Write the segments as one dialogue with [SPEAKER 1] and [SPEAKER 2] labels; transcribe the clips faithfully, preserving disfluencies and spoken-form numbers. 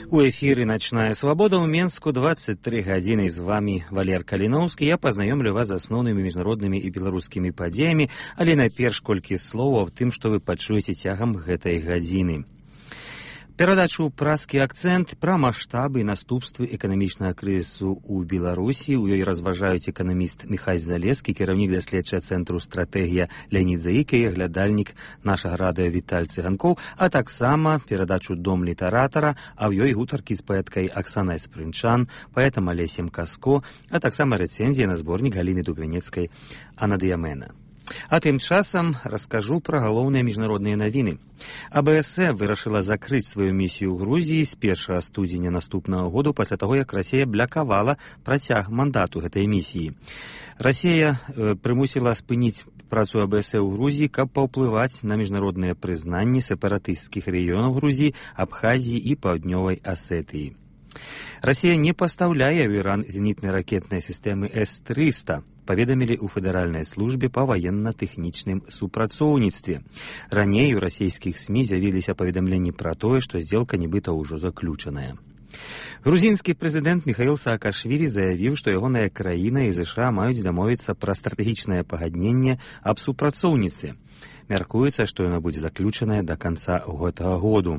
[SPEAKER 1] У эфіры «Начная свабода» ў Менску двадцать три гадзіны. З вами Валер Каліноўскі. Я пазнаёмлю вас з асноўнымі міжнароднымі і беларускімі падзеямі, але найперш колькі словаў аб тым, што вы пачуеце цягам гэтай гадзіны. Перадачу «Праскі акцэнт» пра маштабы і наступствы эканамічнага крызісу ў Беларусі. У ёй разважаюць эканаміст Міхась Залескі, кіраўнік даследчага цэнтру «Стратэгія» Леонід Заіка і глядальнік нашага радыё Віталь Цыганкоў, а таксама перадачу «Дом літаратара», а ў ёй гутаркі з паэткай Аксанай Спрынчан, паэтам Алесем Каско, а таксама рэцэнзія на зборнік Галіны Дубянецкай «Анадыямена». А тым часам раскажу пра галоўныя міжнародныя навіны. А Бэ Эс Эф вырашыла закрыць сваю місію ў Грузіі з першага студзеня наступнага году пасля таго, як Расія блакавала працяг мандату гэтай місіі. Расія э, прымусіла спыніць працу А Бэ Эс Эф у Грузіі, каб паўплываць на міжнародныя прызнанні сепаратысцкіх рэгіёнаў Грузіі, Абхазіі і Паўднёвай Асетыі. Расія не пастаўляе ў Іран зенітнай ракетнай сістэмы С трыста, паведамілі ў федэральнай службе па ваенна-тэхнічным супрацоўніцтве. Раней у расійскіх СМІ з'явіліся паведамленні пра тое, што здзелка нібыта ўжо заключаная. Грузінскі прэзідэнт Міхаіл Саакашвілі заявіў, што ягоная краіна і ЗША маюць дамовіцца пра стратэгічнае пагадненне аб супрацоўніцтве. Мяркуецца, што яно будзе заключанае да канца гэтага году.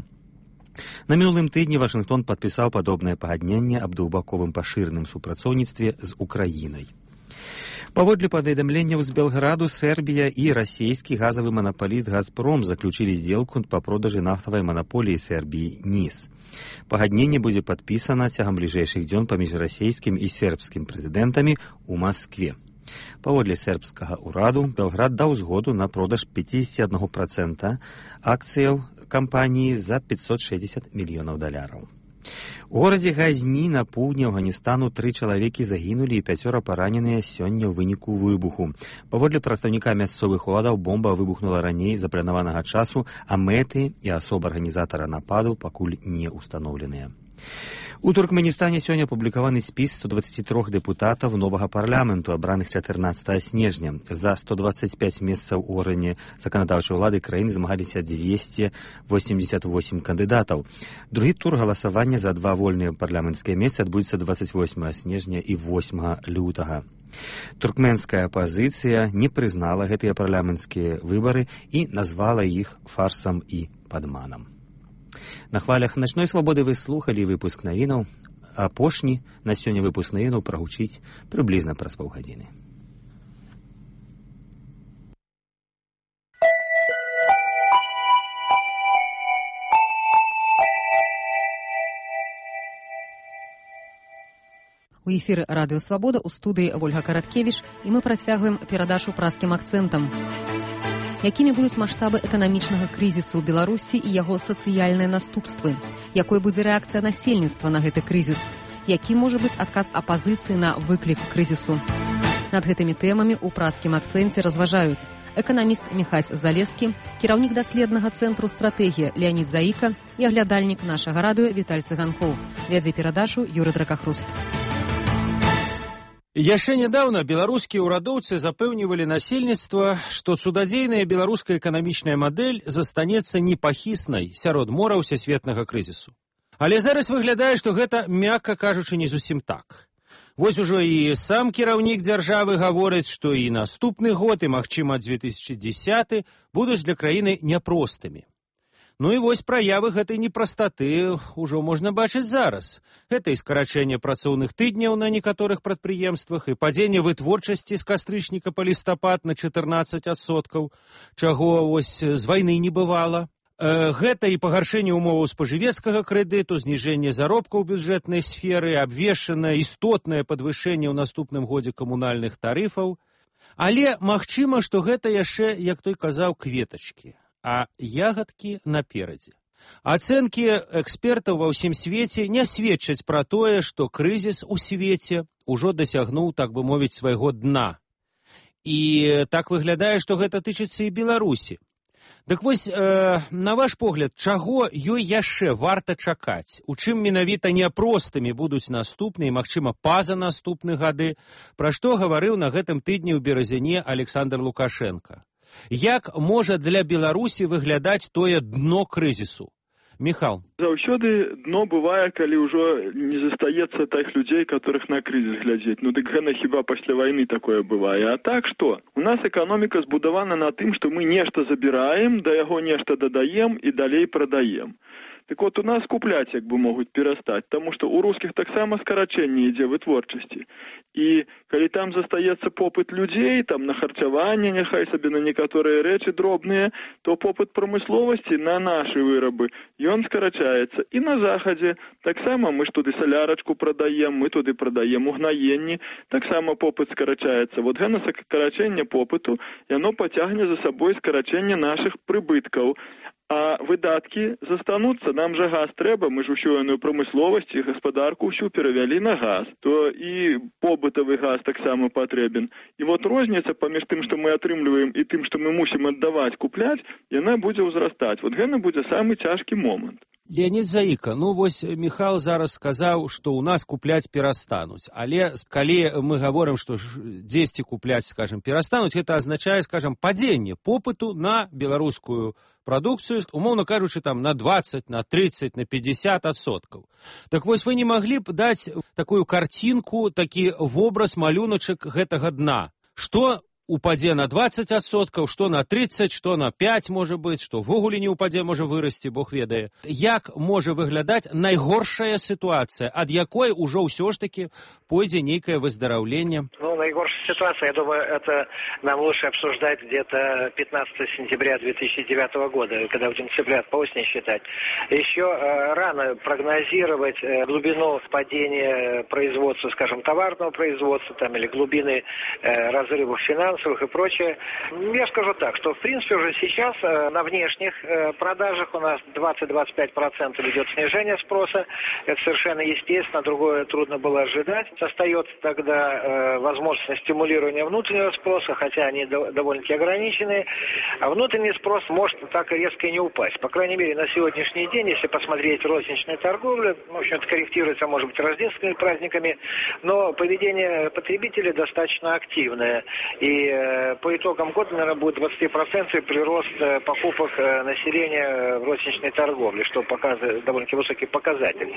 [SPEAKER 1] На мінулым тыдні Вашынгтон падпісаў падобнае пагадненне аб двухбаковым пашыраным супрацоўніцтве з Украінай. Паводле паведамленняў з Белграду, Сербія і расійскі газавы манапаліст «Газпром» заключылі здзелку па продажы нафтавай манаполіі Сербіі НІС. Пагадненне будзе падпісана цягам бліжэйшых дзён паміж расійскім і сербскім прэзідэнтамі ў Маскве. Паводле сербскага ўраду, Белград даў згоду на продаж пятьдесят один процент акцыяў кампаніі за пятьсот шестьдесят мільёнаў даляраў. У горадзе Газні на поўдні Афганістану тры чалавекі загінулі і пяцёра параненыя сёння ў выніку выбуху. Паводле прадстаўніка мясцовых уладаў, бомба выбухнула раней запланаванага часу, а мэты і асоба арганізатара нападу пакуль не ўстаноўленыя. У Туркменістане сёння апублікаваны спіс сто двадцать три дэпутатаў новага парламенту, абраных чатырнаццатага снежня. За сто двадцать пять месцаў у органе заканадаўчай улады краіны змагаліся двести восемьдесят восемь кандыдатаў. Другі тур галасавання за два вольныя парламенцкія месцы адбудзецца двадцать восьмага снежня і восьмага лютага. Туркменская апазіцыя не прызнала гэтыя парламенцкія выбары і назвала іх фарсам і падманам. На хвалях «Начной свабоды» вы слухалі выпуск навінаў, а апошні на сёння выпуск навінаў прагучыць прыблізна праз паўгадзіны.
[SPEAKER 2] У эфіры радыё «Свабода», у студыі Ольга Караткевіч, і мы працягваем перадачу праскім акцэнтам. Якімі будуць маштабы эканамічнага крызісу ў Беларусі і яго сацыяльныя наступствы? Якой будзе рэакцыя насельніцтва на гэты крызіс? Які можа быць адказ апазіцыі на выклік крызісу? Над гэтымі тэмамі ў праскім акцэнце разважаюць эканаміст Міхась Залескі, кіраўнік даследнага цэнтру «Стратэгія» Леонід Заіка і аглядальнік нашага радыё Віталь Цыганкоў. Вядзе перадачу Юры Дракахруст.
[SPEAKER 3] Яшчэ нядаўна беларускія ўрадоўцы запэўнівалі насельніцтва, што цудадзейная беларуская эканамічная мадэль застанецца непахіснай сярод мора ўсесветнага крызісу. Але зараз выглядае, што гэта, мякка кажучы, не зусім так. Вось ужо і сам кіраўнік дзяржавы гаворыць, што і наступны год, і, магчыма, две тысячи десятый будуць для краіны няпростымі. Ну і вось праявы гэтай непрастаты ўжо можна бачыць зараз. Гэта і скарачэнне працоўных тыдняў на некаторых прадпрыемствах, і падзенне вытворчасці з кастрычніка па лістапад на чатырнаццаць адсоткаў, чаго вось з вайны не бывала. Э, гэта і пагаршэнне ўмоваў спажывецкага крэдыту, зніжэнне заробкаў у бюджэтнай сферы, абвешчана істотнае падвышэнне ў наступным годзе камунальных тарыфаў. Але магчыма, што гэта яшчэ, як той казаў, кветачкі. А ягадкі наперадзе. Ацэнкі экспертаў ва ўсім свеце не сведчаць пра тое, што крызіс у свеце ўжо дасягнуў, так бы мовіць, свайго дна. І так выглядае, што гэта тычыцца і Беларусі. Дык вось, э, на ваш погляд, чаго ёй яшчэ варта чакаць? У чым менавіта няпростымі будуць наступныя, магчыма, паза наступны гады, пра што гаварыў на гэтым тыдні ў Беразяне Александр Лукашенко? Як можа для Беларусі выглядаць тое дно крызісу? Михал.
[SPEAKER 4] Заўсёды дно бывае, калі ўжо не застаецца тых людзей, которых на крызіс глядзець. Ну дык гэта хіба пасля вайны такое бывае. А так што? У нас эканоміка збудавана на тым, што мы нешта забіраем, да яго нешта дадаем і далей прадаем. Так вот, у нас купляць як бы могуць перастаць, таму што ў рускіх таксама скарачэнне ідзе вытворчасці. І калі там застаецца попыт людзей, там на харчаванне, няхай сабе на некаторыя рэчы дробныя, то попыт прамысловасці на нашы вырабы, ён скарачаецца. І на захадзе таксама мы ж туды салярачку прадаем, мы туды прадаем угнаенні, таксама попыт скарачаецца. Вот гэта скарачэнне попыту, яно пацягне за сабой скарачэнне нашых прыбыткаў. А выдаткі застануцца, нам жа газ трэба, мы ж усю яную прамысловасць і гаспадарку ўсю перавялі на газ, то і побытавы газ таксама патрэбен. І вот розніца паміж тым, што мы атрымліваем, і тым, што мы мусім аддаваць, купляць, яна будзе ўзрастаць. Вот гэта будзе самы цяжкі момант.
[SPEAKER 3] Леонид Заіка, ну вось Михал зараз сказаў, што ў нас купляць перастануць, але калі мы гаворым, што дзесьці купляць, скажем, перастануць, гэта азначае, скажем, падзенне попыту на беларускую прадукцыю, умоўна кажучы, там на двадцать, на тридцать, на пятьдесят адсоткаў. Так вось вы не маглі б даць такую карцінку, такі вобраз, малюначак гэтага дна. Што упадзе на двадцать адсоткаў, што на тридцать, што на пять, можа быць, што ввогуле не упадзе, можа вырасці, Бог ведае. Як можа выглядаць найгоршая ситуація, ад якой ужо ўсё ж таки пойдзе нейкае выздараўленне?
[SPEAKER 5] Ну, наигоршая ситуация, я думаю, это нам лучше обсуждать где-то пятнадцатого сентября две тысячи девятого года, когда будем цыплят по осени считать. Еще э, рано прогнозировать э, глубину падения производства, скажем, товарного производства, там, или глубины э, разрывов финансов и прочее. Я скажу так, что в принципе уже сейчас э, на внешних э, продажах у нас двадцать-двадцать пять процентов идет снижение спроса. Это совершенно естественно, другое трудно было ожидать. Остается тогда э, возможность стимулирования внутреннего спроса, хотя они до, довольно-таки ограничены. А внутренний спрос может так резко и не упасть. По крайней мере, на сегодняшний день, если посмотреть розничную торговлю, в общем-то, корректируется, может быть, рождественскими праздниками, но поведение потребителей достаточно активное. И по итогам года, наверное, будет двадцать процентов прирост покупок населения в розничной торговле, что показывает довольно-таки высокий показатель.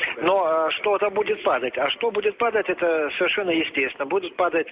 [SPEAKER 5] Но что-то будет падать. А что будет падать, это совершенно естественно. Будут падать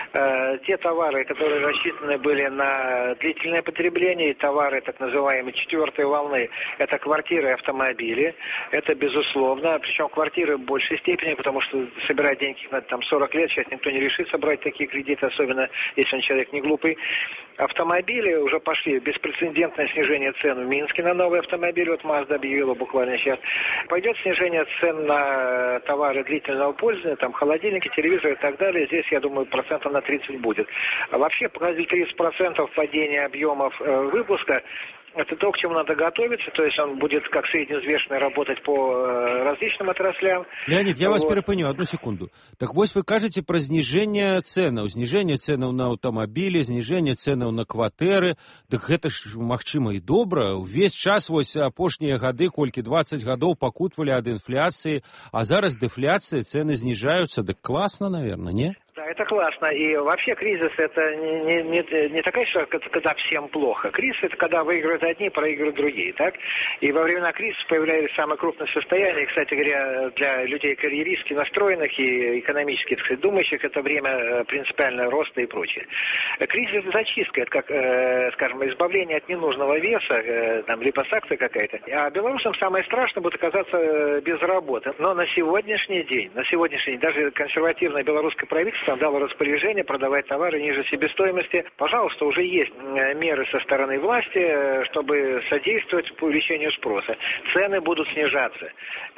[SPEAKER 5] э, те товары, которые рассчитаны были на длительное потребление, и товары так называемой четвертой волны. Это квартиры и автомобили. Это безусловно. Причем квартиры в большей степени, потому что собирать деньги на там, сорок лет, сейчас никто не решится брать такие кредиты, особенно если он человек не глупый. Автомобили уже пошли, беспрецедентное снижение цен в Минске на новые автомобили, вот Mazda объявила буквально сейчас. Пойдет снижение цен на товары длительного пользования, там холодильники, телевизоры и так далее. Здесь, я думаю, процентов на тридцать будет. А вообще показатель тридцать процентов падения объемов э, выпуска. Это то, к чему надо готовиться, то есть он будет как средневзвешенный работать по э, различным отраслям.
[SPEAKER 3] Леонид, я
[SPEAKER 5] вот.
[SPEAKER 3] вас перапыню, одну секунду. Так вось вы кажаце пра зніжэнне цэнаў, зніжэнне цэнаў на аўтамабілі, зніжэнне цэнаў на кватэры. Дык гэта ж магчыма і добра. Увесь час вось апошнія гады, колькі двадцать гадоў пакутвалі ад інфляцыі, а зараз дэфляцыя, цэны зніжаюцца. Дык класна, наверное, не?
[SPEAKER 5] Да, это классно. И вообще кризис это не, не, не такая штука, когда всем плохо. Кризис это когда выигрывают одни, проигрывают другие, так? И во времена кризиса появлялись самые крупные состояния. Кстати говоря, для людей карьеристски настроенных и экономически, так сказать, думающих, это время принципиального роста и прочее. Кризис это зачистка, это как, э, скажем, избавление от ненужного веса, э, там, липосакция какая-то. А белорусам самое страшное будет оказаться без работы. Но на сегодняшний день, на сегодняшний день, даже консервативное белорусское правительство дало распоряжение продавать товары ниже себестоимости. Пожалуйста, уже есть меры со стороны власти, чтобы содействовать увеличению спроса. Цены будут снижаться.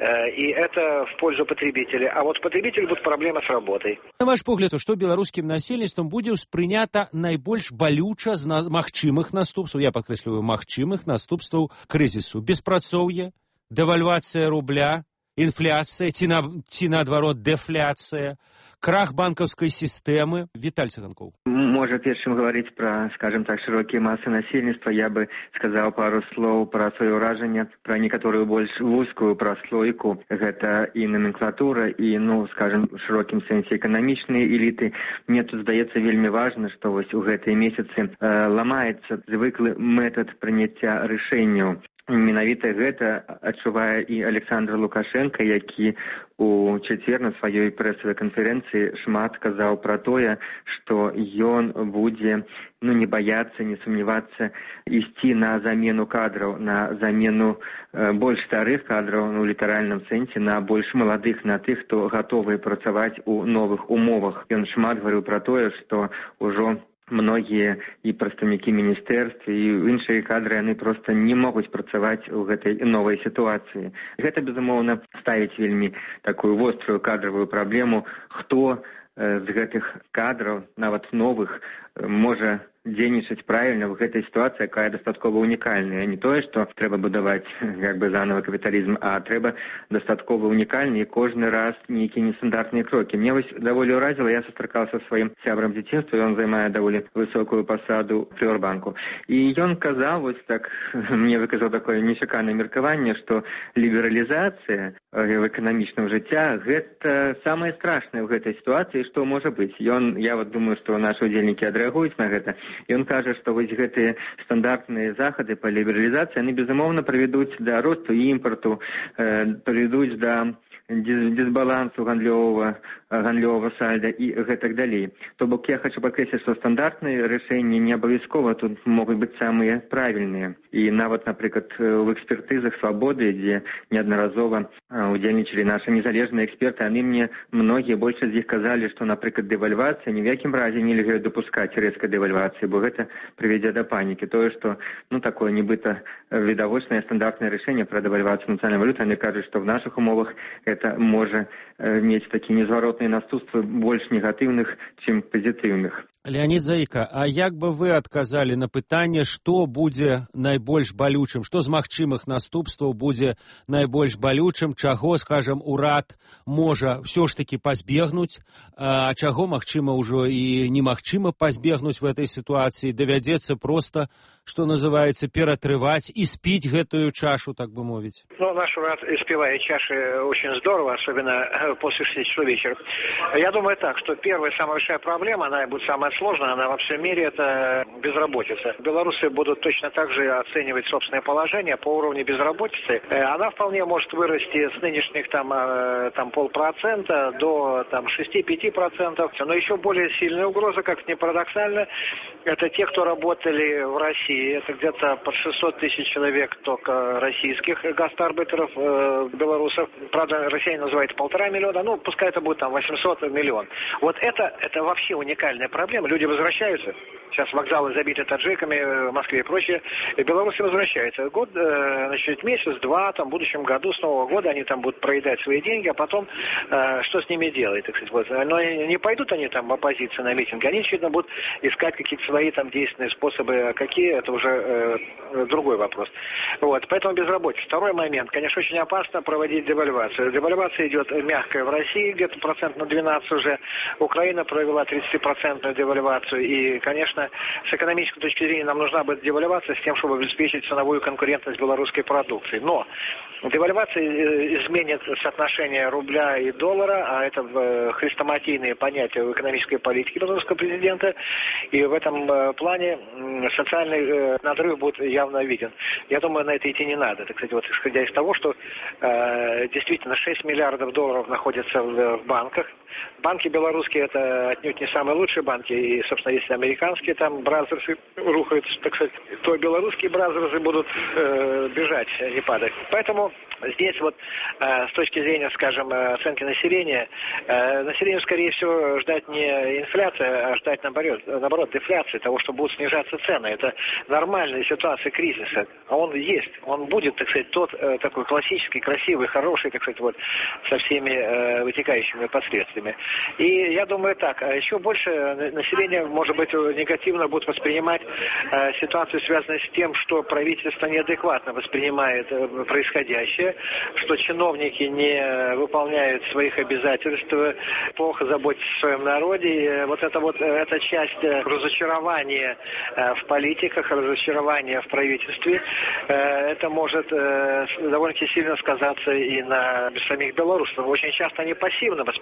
[SPEAKER 5] И это в пользу потребителя. А вот потребителю будет проблема с работой.
[SPEAKER 3] На ваш погляд, што беларускім насельніцтвам будзе ўспрынята найбольш балюча з на... магчымых наступстваў, я падкрэсліваю, магчымых наступстваў крызісу? Беспрацоўе, дэвальвацыя рубля, инфляция, ці, на, ці наадварот дефляция, крах банковской системы. Виталий Цыганков.
[SPEAKER 6] Может, прежде чем говорить про, скажем так, широкие массы насельніцтва, я бы сказал пару слов про свое ўражанне, про некоторую больш вузкую прослойку. Гэта и номенклатура, и, ну, скажем, в широкім сэнсе экономичные элиты. Мне тут здаецца вельмі важно, что вось у гэтыя месяцы э, ламаецца звыклы метод прыняцця рашэнняў. менавіта гэта адчувае і Александр Лукашенко, які у чацвер на сваёй прэсавай канферэнцыі шмат казаў пра тое, што ён будзе ну, не баяцца, не сумнявацца ісці на замену кадраў, на замену э, больш старых кадраў, ну, у літаральным сэнсе, на больш маладых, на тых, хто гатовы працаваць у новых умовах. Ён шмат гаварыў пра тое, што ўжо многія і прадстаўнікі міністэрств і іншыя кадры, яны проста не могуць працаваць у гэтай новай сітуацыі. Гэта, безумоўна, ставіць вельмі такую вострую кадравую праблему, хто э, з гэтых кадраў, нават новых, э, можа дзейнічаць правільна в гэтай сітуацыі, якая дастаткова унікальная. Не тое, што трэба будаваць як бы заново капіталізм, а трэба дастаткова унікальны і кожны раз нейкія нестандартныя крокі. Мне вось даволі ўразіла, я сустракаўся са сваім сябрам дзяцінства, ён займае даволі высокую пасаду ў Прыорбанку. І ён казаў, вось так, мне выказаў такое нечаканае меркаванне, што лібералізацыя в эканамічным жыцця гэта самае страшнае ў гэтай сітуацыі, што можа быць. Ён, я вот думаю, што нашы удзельнікі адрэагуюць на гэта. Ён кажа, што вось гэтыя стандартныя захады па лібералізацыі, яны, безумоўна, прывядуць да росту імпарту, э, прывядуць да дисбалансу гандлёвага, гандлёвага сальда і гэтак далей. То бок я хочу падкрэсліць, што стандартныя рашэнні не абавязкова тут могуць быць самыя правільныя. І нават, напрыклад, у экспертызах свабоды, дзе неаднаразова удзельнічалі нашы незалежныя эксперты, яны мне, многія, большасць з іх казалі, што, напрыклад, дэвальвацыя ні в якім разе нельга дапускаць рэзкай дэвальвацыі, бо гэта прывядзе да панікі. Тое, што, ну, такое нібыта відавочнае стандартнае рашэнне пра дэвальвацыю нацыянальнай валюты, яны кажуць, што в нашых умовах это можа э, мець такія незваротныя наступствы больш негатыўных, чым пазітыўных.
[SPEAKER 3] Леонид Заика, а як бы вы адказалі на пытанне, што будзе найбольш балючым, што з магчымых наступстваў будзе найбольш балючым, чаго, скажем, урад можа ўсё ж таки пазбегнуць, а чаго, магчыма, ўжо і немагчыма пазбегнуць в этой сітуацыі, давядзецца просто, что называется, ператрываць і спіць гэтую чашу, так бы мовіць?
[SPEAKER 5] Ну, наш урад испевает чаши очень здорово, особенно после шести часов вечера. Я думаю так, что первая, самая большая проблема, она будет самая сложная, она во всем мире, это безработица. Белорусы будут точно так же оценивать собственное положение по уровню безработицы. Она вполне может вырасти с нынешних там, там полпроцента до там шести-пяти процентов. Но еще более сильная угроза, как ни парадоксально, это те, кто работали в России. Это где-то под шестьсот тысяч человек только российских гастарбайтеров, э, белорусов. Правда, россияне называют полтора миллиона, ну, пускай это будет там восемьсот миллион. Вот это, это вообще уникальная проблема. Люди возвращаются. Сейчас вокзалы забиты таджиками в Москве и прочее. И белорусы возвращаются. Год, э, значит, месяц-два, там, в будущем году, с Нового года они там будут проедать свои деньги, а потом э, что с ними делать, так сказать. Вот. Но не пойдут они там в оппозицию на митинги. Они, очевидно, будут искать какие-то свои там действенные способы. Какие, это уже э, другой вопрос. Вот. Поэтому безработица. Второй момент. Конечно, очень опасно проводить девальвацию. Девальвация идет мягкая в России, где-то процент на двенадцать уже. Украина провела тридцатипроцентную девальвацию. И, конечно, с экономической точки зрения нам нужна будет девальвация с тем, чтобы обеспечить ценовую конкурентность белорусской продукции. Но девальвация изменит соотношение рубля и доллара, а это хрестоматийные понятия в экономической политике белорусского президента. И в этом плане социальный надрыв будет явно виден. Я думаю, на это идти не надо. Это, кстати, вот исходя из того, что э, действительно шесть миллиардов долларов находятся в, в банках. Банки белорусские это отнюдь не самые лучшие банки. И, собственно, если американские там бразерсы рухают, так сказать, то белорусские бразерсы будут э, бежать, не падать. Поэтому здесь вот э, с точки зрения, скажем, оценки населения, э, населению, скорее всего, ждать не инфляция, а ждать, наоборот, наоборот, дефляции, того, что будут снижаться цены. Это нормальная ситуация кризиса. А он есть. Он будет, так сказать, тот э, такой классический, красивый, хороший, так сказать, вот, со всеми э, вытекающими последствиями. И я думаю так, а еще больше население, может быть, негативно будет воспринимать э, ситуацию, связанную с тем, что правительство неадекватно воспринимает э, происходящее, что чиновники не выполняют своих обязательств, плохо заботятся о своем народе. И вот это вот эта часть разочарования э, в политиках, разочарования в правительстве, э, это может э, довольно сильно сказаться и на самих белорусов. Очень часто они пассивно воспринимают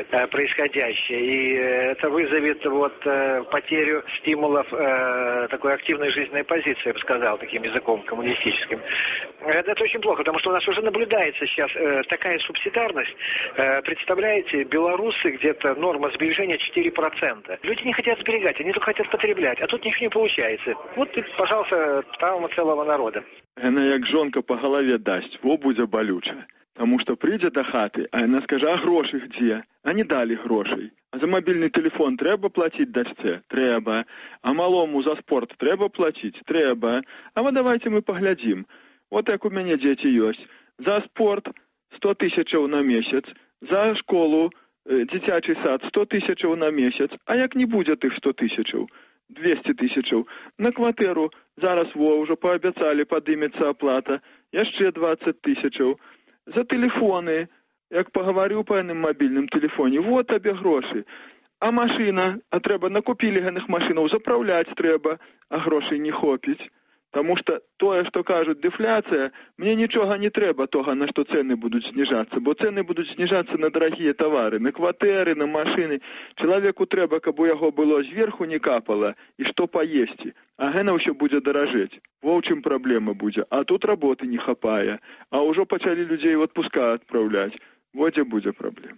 [SPEAKER 5] оценивает э, происходящее. И э, это вызовет вот, э, потерю стимулов э, такой активной жизненной позиции, я бы сказал, таким языком коммунистическим. Это, это очень плохо, потому что у нас уже наблюдается сейчас э, такая субсидарность. Э, представляете, белорусы где-то норма сбережения четыре процента. Люди не хотят сберегать, они только хотят потреблять, а тут ничего не получается. Вот, пожалуйста, травма целого народа.
[SPEAKER 4] Яна як жонка по голове дасть, во будзе болюча. Тому что придзе до хаты, а яна скажа, а гроши где? А не дали грошей. А за мобильный телефон трэба платить дачце? Трэба. А малому за спорт трэба платить? Трэба. А вот давайте мы поглядим. Вот як у мяне дзеці ёсць. За спорт сто тысячаў на месяц, за школу, э, дзіцячы сад сто тысячаў на месяц. А як не будзе тых сто тысячаў? двести тысячаў. На кватэру зараз во ўжо паабяцалі, падымецца аплата. Яшчэ двадцать тысячаў. За телефоны, як пагаварыў па яным мабільным телефоне, вот табе грошы. А машина, а трэба, накупілі гэных машинаў, запраўляць трэба, а грошай не хопіць. Таму што тое, што кажуць дэфляцыя, мне нічога не трэба тога, на што цэны будуць зніжацца, бо цэны будуць зніжацца на дарагія тавары, на кватэры, на машыны. Чалавеку трэба, каб у яго было зверху не капала і што паесці, а гэна ўсё будзе даражэць. Во ў чым праблема будзе, а тут работы не хапае, а ўжо пачалі людзей в адпуска адпраўляць. Во дзе будзе праблема.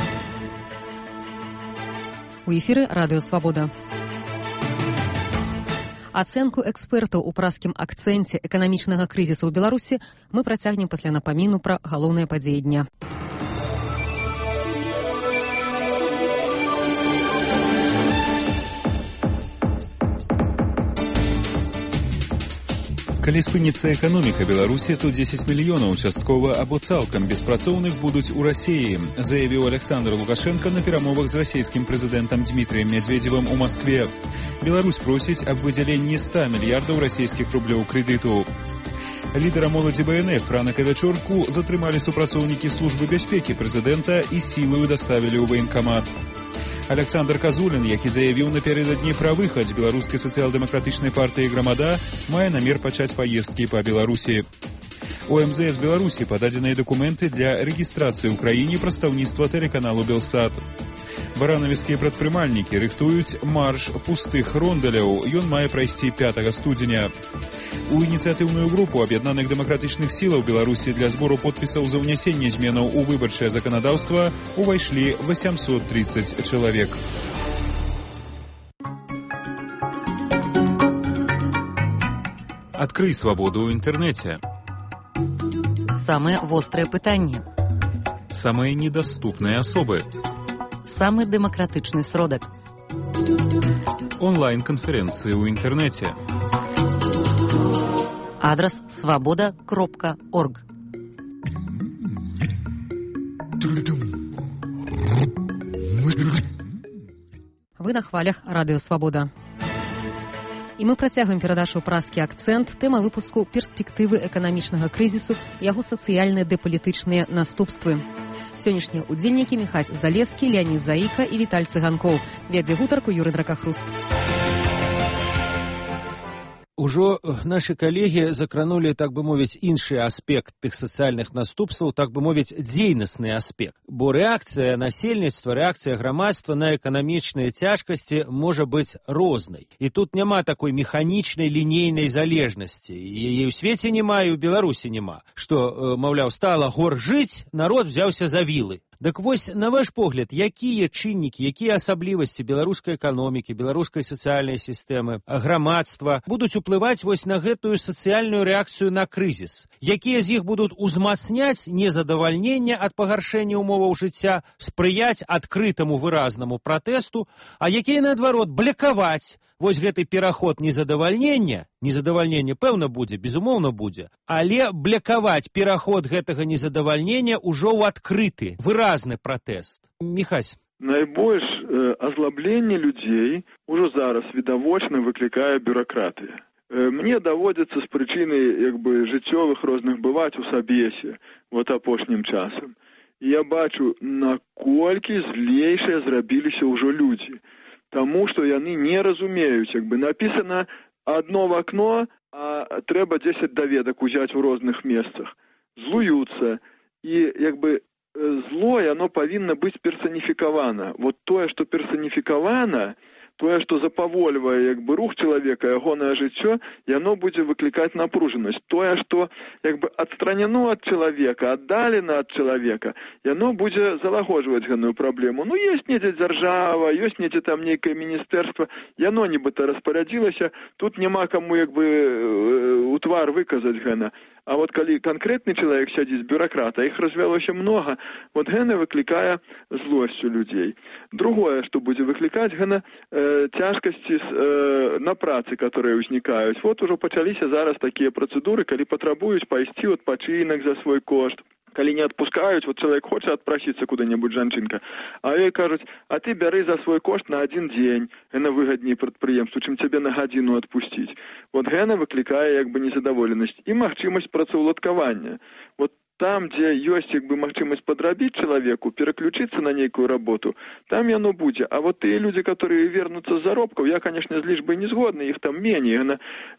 [SPEAKER 2] У эфіры Радыё Свабода. Ацэнку экспертаў у праскім акцэнце эканамічнага крызісу ў Беларусі мы працягнем пасля напаміну пра галоўныя падзеі дня.
[SPEAKER 7] Калі спыніцца эканоміка Беларусі, то дзесяць мільёнаў часткова або цалкам беспрацоўных будуць у Расіі, заявіў Александр Лукашенко на перамовах з расійскім прэзідэнтам Дмітрием Медведевым у Маскве. Беларусь просіць аб выдзяленні ста мільярдаў расійскіх рублёў крэдыту. Лідара моладзі Бэ Эн Эф Франака Вячорку затрымалі супрацоўнікі службы бяспекі прэзідэнта і сілаю даставілі ў ваенкамат. Александр Казулін, які заявіў напярэдадні пра выхад з беларускай сацыял-дэмакратычнай партыі «Грамада», мае намер пачаць паездкі па Беларусі. У Эм Зэ Эс Беларусі пададзеныя дакументы для рэгістрацыі ў краіне прадстаўніцтва тэлеканалу «Белсат». Баранавіцкія прадпрымальнікі рыхтуюць марш пустых рондаляў. Ён мае прайсці пятага студзеня. У ініцыятыўную групу аб'яднаных дэмакратычных сілаў Беларусі для збору подпісаў за ўнясенне зменаў у выбарчае заканадаўства увайшлі восемьсот тридцать чалавек. Адкрый свабоду ў інтэрнэце.
[SPEAKER 2] Самыя вострыя пытанні.
[SPEAKER 7] Самыя недаступныя асобы.
[SPEAKER 2] Самы дэмакратычны сродак.
[SPEAKER 7] Онлайн-канферэнцыі ў інтэрнэце.
[SPEAKER 2] Адрас свабода кропка орг. Вы на хвалях Радыё Свабода. І мы працягваем перадачу «Праскі акцэнт». Тэма выпуску «Перспектывы эканамічнага крызісу, яго сацыяльныя дэпалітычныя наступствы». Сённяшнія удзельнікі Міхась Залескі, Леонід Заіка і Віталь Цыганкоў. Вядзе гутарку Юрый Дракахруст.
[SPEAKER 3] Ужо нашы калегі закранулі, так бы мовіць, іншы аспект тых сацыяльных наступстваў, так бы мовіць, дзейнасны аспект. Бо рэакцыя насельніцтва, рэакцыя грамадства на эканамічныя цяжкасці можа быць рознай. І тут няма такой механічнай лінейнай залежнасці. Яе ў свеце няма, і ў Беларусі няма. Што, маўляў, стала гор жыць, народ взяўся за вілы. Дык вось, на ваш погляд, якія чыннікі, якія асаблівасці беларускай эканомікі, беларускай сацыяльнай сістэмы, грамадства будуць уплываць вось на гэтую сацыяльную рэакцыю на крызіс? Якія з іх будуць узмацняць незадавальненне ад пагаршэння умоваў жыцця, спрыяць адкрытаму выразнаму пратэсту, а якія, наадварот, блякаваць вось гэты пераход незадавальнення, незадавальнення, пэўна, будзе, безумоўна будзе, але блякаваць пераход гэтага незадавальнення ўжо ў адкрыты, выразны пратэст. Міхась.
[SPEAKER 4] Найбольш э, азлабленне людзей ужо зараз відавочна выклікае бюракратыя. Э, мне даводзіцца з прычыны як бы жыццёвых розных бываць у сабесе вот апошнім часам. І я бачу, наколькі злейшыя зрабіліся ўжо людзі. Таму што яны не разумеюць, як бы напісана одно в акно, а трэба дзесяць даведак узяць у розных месцах. Злуюцца. І як бы зло, оно павінна быць персаніфікавана. Вот тое, што персаніфікавана, тое, што запавольвае як бы рух чалавека, ягонае жыццё, яно будзе выклікаць напружанасць. Тое, што як бы адстранено ад чалавека, аддалена ад чалавека, яно будзе залагоджваць гэную праблему. Ну, ёсць недзе дзяржава, ёсць недзе там нейкае міністэрства, яно нібыта распарадзілася, тут няма каму як бы у твар выказаць гэна. А вот калі канкрэтны чалавек сядзіць бюракрата, іх развялося многа, вот гэна выклікае злосць у людзей. Другое, што будзе выклікаць гэна э, цяжкасці э, на працы, которые ўзнікаюць. Вот ужо пачаліся зараз такія працэдуры, калі патрабуюць пайсці ў адпачынак за свой кошт. Калі не адпускаюць, вот чалавек хоча адпрасіцца куды-небудзь, жанчынка, а ёй кажуць, а ты бяры за свой кошт на адзін дзень, гэна выгадней прадпрыемству, чым цябе на гадзіну адпусціць. Вот гэна выклікае як бы незадаволенасць і магчымасць працаўладкавання. Вот там, дзе ёсць як бы магчымасць падрабіць чалавеку, пераключыцца на нейкую работу, там яно будзе. А вот тыя людзі, которые вернуцца з заробкаў, я, конечно, з лічбай не згодны, іх там меней. Яна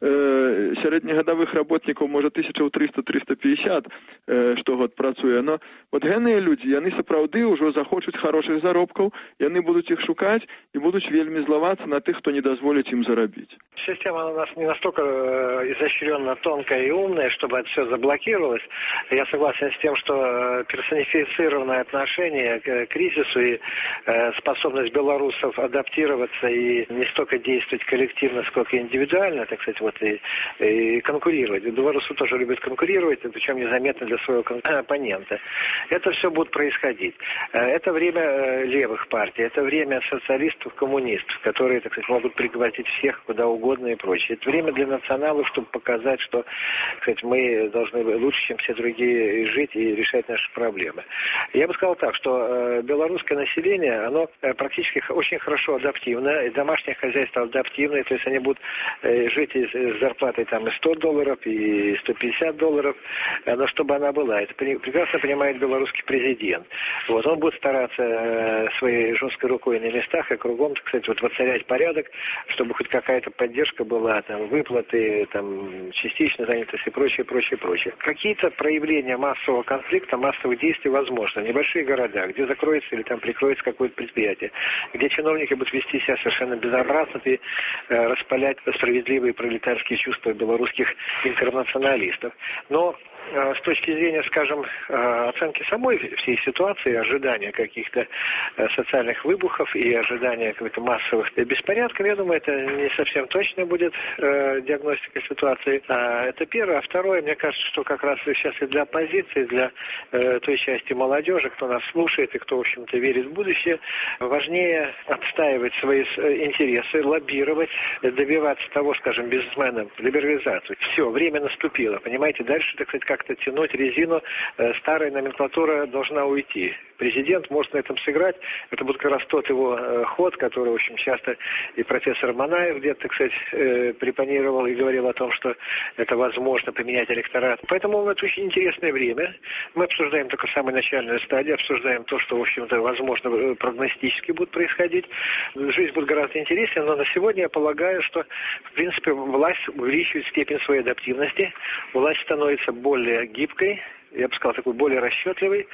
[SPEAKER 4] э, сярэднегадавых работнікаў, можа, тысячаў трыста - трыста пятьдесят э, штогод працуе. Но вот гэныя людзі, яны сапраўды ўжо захочуць хорошых заробкаў, яны будуць іх шукаць і будуць вельмі злавацца на тых, хто не дазволіць ім зарабіць.
[SPEAKER 5] Система у нас не настолько изощренно тонкая и умная, чтобы это все заблокировалось. Я согласен с тем, что персонифицированное отношение к кризису и способность белорусов адаптироваться и не столько действовать коллективно, сколько индивидуально, так сказать, вот и, и конкурировать. Белорусы тоже любят конкурировать, причем незаметно для своего оппонента. Это все будет происходить. Это время левых партий, это время социалистов, коммунистов, которые, так сказать, могут пригвоздить всех куда угодно и прочее. Это время для националов, чтобы показать, что, так сказать, мы должны лучше, чем все другие, жить и решать наши проблемы. Я бы сказал так, что э, белорусское население, оно э, практически очень хорошо адаптивно, и домашнее хозяйство адаптивное, то есть они будут э, жить с, с зарплатой там и сто долларов, и сто пятьдесят долларов, э, но чтобы она была. Это при, прекрасно понимает белорусский президент. Вот, он будет стараться э, своей жесткой рукой на местах и кругом, так сказать, вот воцарять порядок, чтобы хоть какая-то поддержка была, там, выплаты, там, частичная занятость и прочее, прочее, прочее. Какие-то проявления массового конфликта, массовых действий возможно. Небольшие города, где закроется или там прикроется какое-то предприятие, где чиновники будут вести себя совершенно безобразно и э, распалять справедливые пролетарские чувства белорусских интернационалистов. Но с точки зрения, скажем, оценки самой всей ситуации, ожидания каких-то социальных выбухов и ожидания каких-то массовых беспорядков, я думаю, это не совсем точно будет э, диагностика ситуации. А, это первое. А второе, мне кажется, что как раз сейчас и для оппозиции, для э, той части молодежи, кто нас слушает и кто, в общем-то, верит в будущее, важнее отстаивать свои интересы, лоббировать, добиваться того, скажем, бизнесменам, либерализацию. Все, время наступило, понимаете, дальше, так сказать, как-то тянуть резину, старая номенклатура должна уйти. Президент может на этом сыграть. Это будет как раз тот его ход, который, в общем, часто и профессор Манаев где-то, так сказать, препонировал и говорил о том, что это возможно поменять электорат. Поэтому это очень интересное время. Мы обсуждаем только самую начальную стадию, обсуждаем то, что, в общем-то, возможно, прогностически будет происходить. Жизнь будет гораздо интереснее, но на сегодня я полагаю, что, в принципе, власть увеличивает степень своей адаптивности, власть становится более гибкой, я бы сказал, такой более расчетливый.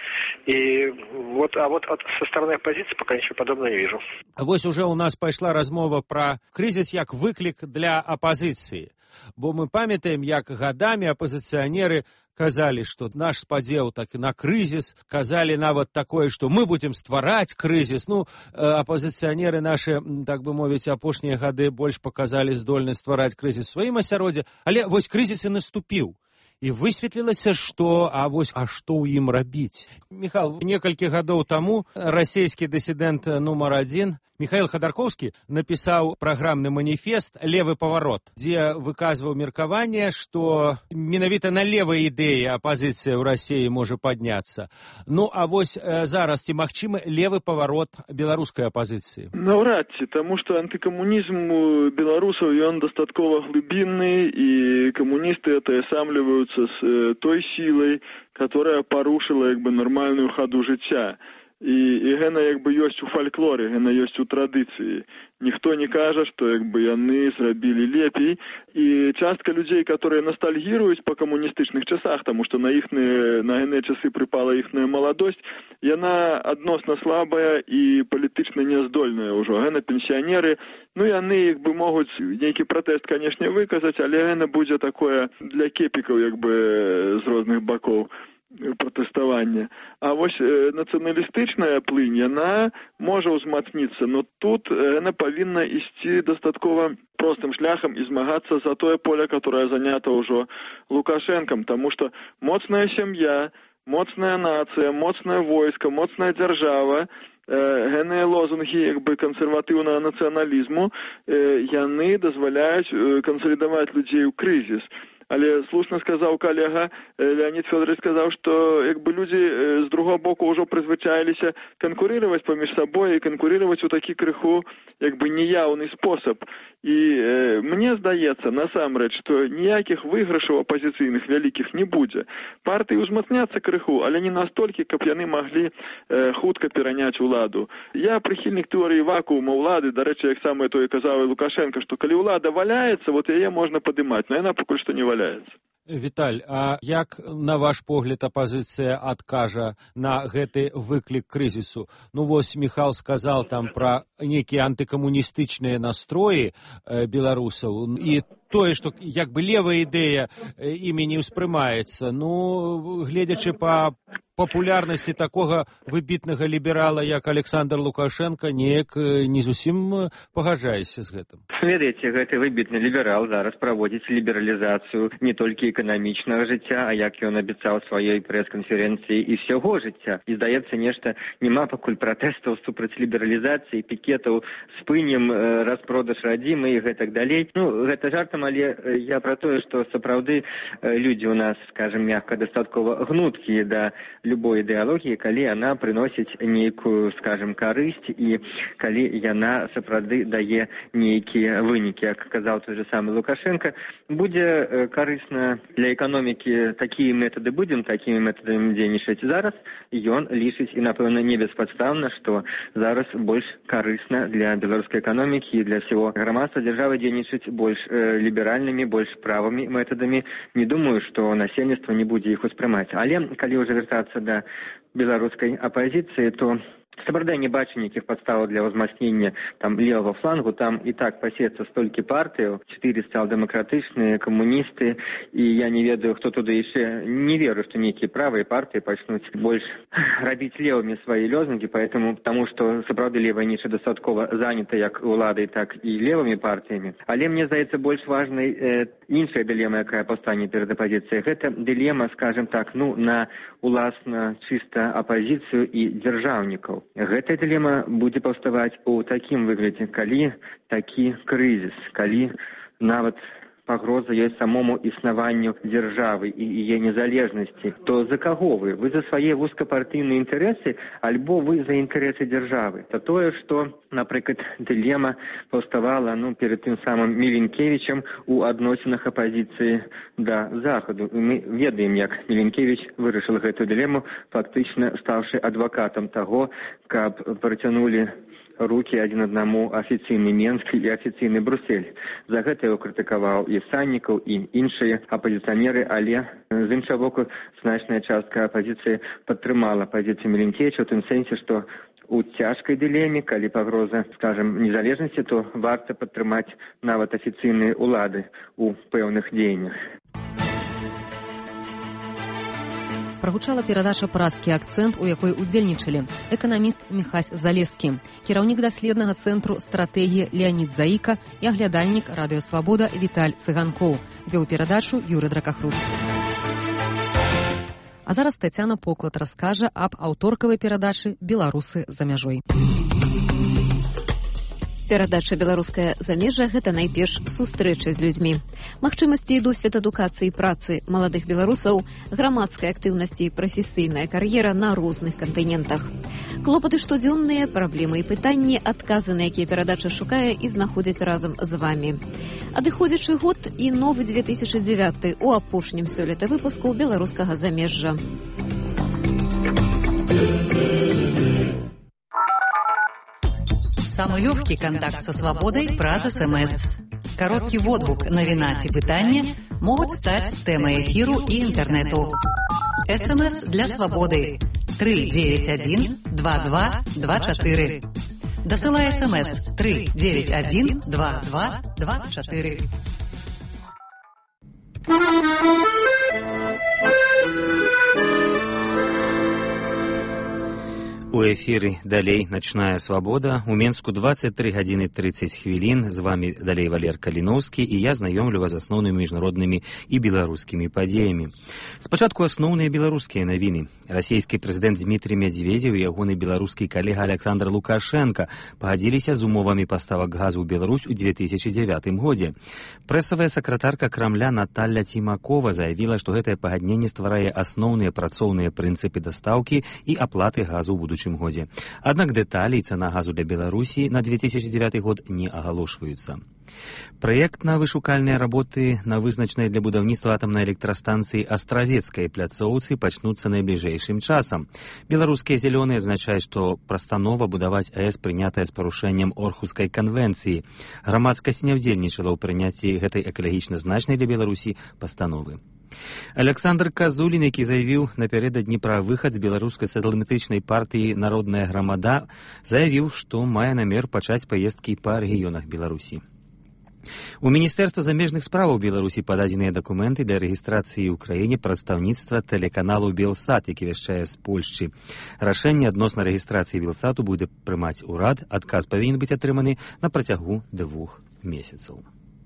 [SPEAKER 5] И вот, а вот от, со стороны оппозиции пока ничего подобного не вижу.
[SPEAKER 3] Вось уже у нас пайшла размова про кризис як выклик для оппозиции. Бо мы памятаем, як годами оппозиционеры казали, что наш спадзеў так на кризис, казали нават такое, что мы будем ствараць кризис. Ну, оппозиционеры наши, так бы мовіць, апошнія гады больш показали здольнасць ствараць кризис в сваім асяроддзі, але вось кризис і наступіў. І высветлілася, што а вось а што ў ім рабіць. Михаил, некалькі гадоў таму расійскі дысідэнт нумар адзін Михаил Ходорковский написал программный манифест «Левый поворот», где выказывал меркаванне, что менавіта на левой идеи оппозиция в России может подняться. Ну, а вось э, зараз ці магчымы левый поворот беларускай оппозиции?
[SPEAKER 4] Наўрад ці, тому что антикоммунизм белорусов, он дастаткова глубинный, и коммунисты отосамливаются с э, той силой, которая порушила как бы нормальную ходу жыцця. І, і гэта як бы ёсць у фальклоры, гэта ёсць у традыцыі. Ніхто не кажа, што як бы яны зрабілі лепей. І частка людзей, которые ностальгіруюць па камуністычных часах, таму што на іхныя, на гэтыя часы прыпала іхная маладосць, яна адносна слабая і палітычна няздольная ўжо. Гэта пенсіянеры, ну яны як бы могуць нейкі пратэст, канешне, выказаць, але гэта будзе такое для кепікаў як бы з розных бакоў пратэставання. А вось э, нацыяналістычная плынь, яна можа ўзмацніцца, но тут яна павінна ісці дастаткова простым шляхам і змагацца за тое поле, которое занята ўжо Лукашэнкам, таму што моцная сям'я, моцная нацыя, моцнае войска, моцная дзяржава, геныя лозунгі як бы кансерватыўнага нацыяналізму, яны дазваляюць кансалідаваць людзей у крызіс. Але слушна сказаў калега, Леонид Фёдорович сказаў, што як бы людзі з другого боку ўжо прызвычаіліся канкурировать паміж сабой і канкурировать у такі крыху як бы неяўны спосаб. І э, мне здаецца, насамрэч, што ніякіх выйгрышаў апазіцыйных вялікіх не будзе. Партыі ўзмацняцца крыху, але не настолькі, каб яны маглі э, хутка пераняць уладу. Я прыхільнік тэорыі вакуума ўлады, дарэчы, як самае тое казаў і Лукашенко, што калі ўлада валяецца, вот яе можна падымаць, но яна пакуль што не валяецца.
[SPEAKER 3] Віталь, а як, на ваш погляд, апазіцыя адкажа на гэты выклік крызісу? Ну, вось Міхал сказал там пра нейкія антыкамуністычныя настроі э, беларусаў, і тое, што як бы левая ідэя э, імі не ўспрымаецца. Ну, гледзячы па папулярнасці такога выбітнага ліберала, як Александр Лукашенко, неяк не зусім пагаджаешся з гэтым.
[SPEAKER 6] Ведаеце, гэты выбітны ліберал зараз праводзіць лібералізацыю не толькі эканамічнага жыцця, а як ён абяцаў сваёй прэс-канферэнцыі і ўсяго жыцця. І здаецца, нешта няма пакуль пратэстаў супраць лібералізацыі, пікетаў, спынем э, распродаж радзімы і гэтак далей. Ну, гэта жартам, але я пра тое, што сапраўды э, людзі ў нас, скажем, мякка, дастаткова гнуткія да любой ідэалогіі, калі яна прыносіць нейкую, скажем, карысць і калі яна сапраўды дае нейкія вынікі. Як казаў той же самы Лукашенко, будзе карысна для эканомікі такія метады, будзем такімі метадамі дзейнічаць зараз, ён лічыць, і, напэўна, не беспадстаўна, што зараз больш карысна для беларускай эканомікі і для всего грамадства дзяржавы дзейнічаць больш э, ліберальнымі, больш правымі метадамі. Не думаю, што насельніцтва не будзе іх успрымаць. Але калі ўжо вяртацца да беларускай апазіцыі, то сапраўды не бачу нейкіх падставаў для ўзмацнення там левого флангу. Там і так пасецца столькі партыяў, чатыры сацыял-дэмакратычныя, камуністы, і я не ведаю, хто туды яшчэ. Не веру, што нейкія правыя партыі пачнуць больш рабіць левымі свае лозунгі, поэтому, таму што сапраўды левая ніша дастаткова занята як уладай, так і левымі партыямі. Але мне здаецца больш важнай э, іншая дылема, якая паўстане перад апазіцыяй. Гэта дылема, скажем так, ну, на уласна чыста апазіцыю і дзяржаўнікаў. Гэтая дылема будзе паўставаць у такім выглядзе, калі такі крызіс, калі нават пагроза ёсць самому існаванню дзяржавы і яе незалежнасці, то за каго вы? Вы за свае вузкапартыйныя інтарэсы, альбо вы за інтарэсы дзяржавы? То тое, што, напрыклад, дылема паўставала ну, перед тым самым Міленкевічам у адносінах апазіцыі да Захаду. І мы ведаем, як Міленкевіч вырашыў гэтую дылему, фактычна стаўшы адвакатам таго, каб прыцянулі рукі адзін аднаму афіцыйны Менск і афіцыйны Брюссель. За гэта яго крытыкаваў і Саннікаў, і іншыя апазіцыянеры, але з іншага боку значная частка апазіцыі падтрымала пазіцыю Міленкевіча ў тым сэнсе, што у цяжкай дылеме, калі пагроза, скажем, незалежнасці, то варта падтрымаць нават афіцыйныя ўлады ў пэўных дзеяннях.
[SPEAKER 2] Прагучала перадача «Празкі акцэнт», у якой удзельнічалі эканаміст Міхась Залескі, кіраўнік даследнага цэнтру стратэгіі Леонид Заіка і аглядальнік радыё «Свабода» Віталь Цыганкоў. Вёў перадачу Юры Дракахрут. А зараз Тацяна Поклад раскажа аб аўторкавай перадачы «Беларусы за мяжой».
[SPEAKER 8] Перадача «Беларускае замежжа» – гэта найперш сустрэча з людзьмі. Магчымасці і досвед адукацыі і працы маладых беларусаў, грамадскай актыўнасці і прафесійная кар'ера на розных кантынентах. Клопаты штодзённыя, праблемы і пытанні, адказы на якія перадача шукае і знаходзіць разам з вамі. Адыходзячы год і новы две тысячы дзевяты у апошнім сёлета выпуску «Беларускага замежжа».
[SPEAKER 9] самый легкий контакт со свободой праз СМС. Короткий водгук, навіна ці пытанне могуць стаць тэмай эфіру і інтэрнэту. СМС для свободы три девять один два два два четыре. Дасылай СМС три девять один два два два четыре.
[SPEAKER 1] У эфіры далей начная свабода. У Менску двадцать три гадзіны тридцать хвілін. З вами далей Валер Каліноўскі, і я знаёмлю вас з асноўнымі міжнароднымі і беларускімі падзеямі. Спачатку асноўныя беларускія навіны. Расійскі прэзідэнт Дмітрий Медведзеў і ягоны беларускі калега Александр Лукашенко пагадзіліся з умовамі паставак газу ў Беларусь у две тысячи девятым годзе. Прэсавая сакратарка Крамля Наталья Тимакова заявіла, што гэтае пагадненне стварае асноўныя працоўныя прынцыпы дастаўкі і аплаты газу ў будучым годзе. Аднак дэталі і цана газу для Беларусі на две тысячи девятый год не агалошваюцца. Праектна-вышукальныя работы на вызначанай для будаўніцтва атамнай электрастанцыі Астравецкай пляцоўцы пачнуцца найбліжэйшым часам. Беларускія зялёныя адзначаюць, што прастанова будаваць АЭС прынятая з парушэннем Орхускай канвенцыі. Грамадскасць не ўдзельнічала ў прыняцці гэтай экалагічна значнай для Беларусі пастановы. Александр Казулін, які заявіў напярэдадні пра выхад з беларускай сацыял-дэмакратычнай партыі «Народная грамада», заявіў, што мае намер пачаць паездкі па рэгіёнах Беларусі. У Міністэрства замежных справаў Беларусі пададзеныя дакументы для рэгістрацыі ў краіне прадстаўніцтва тэлеканалу Белсат, які вяшчае з Польшчы. Рашэнне адносна рэгістрацыі Белсату будзе прымаць урад. Адказ павінен быць атрыманы на працягу двух месяцаў.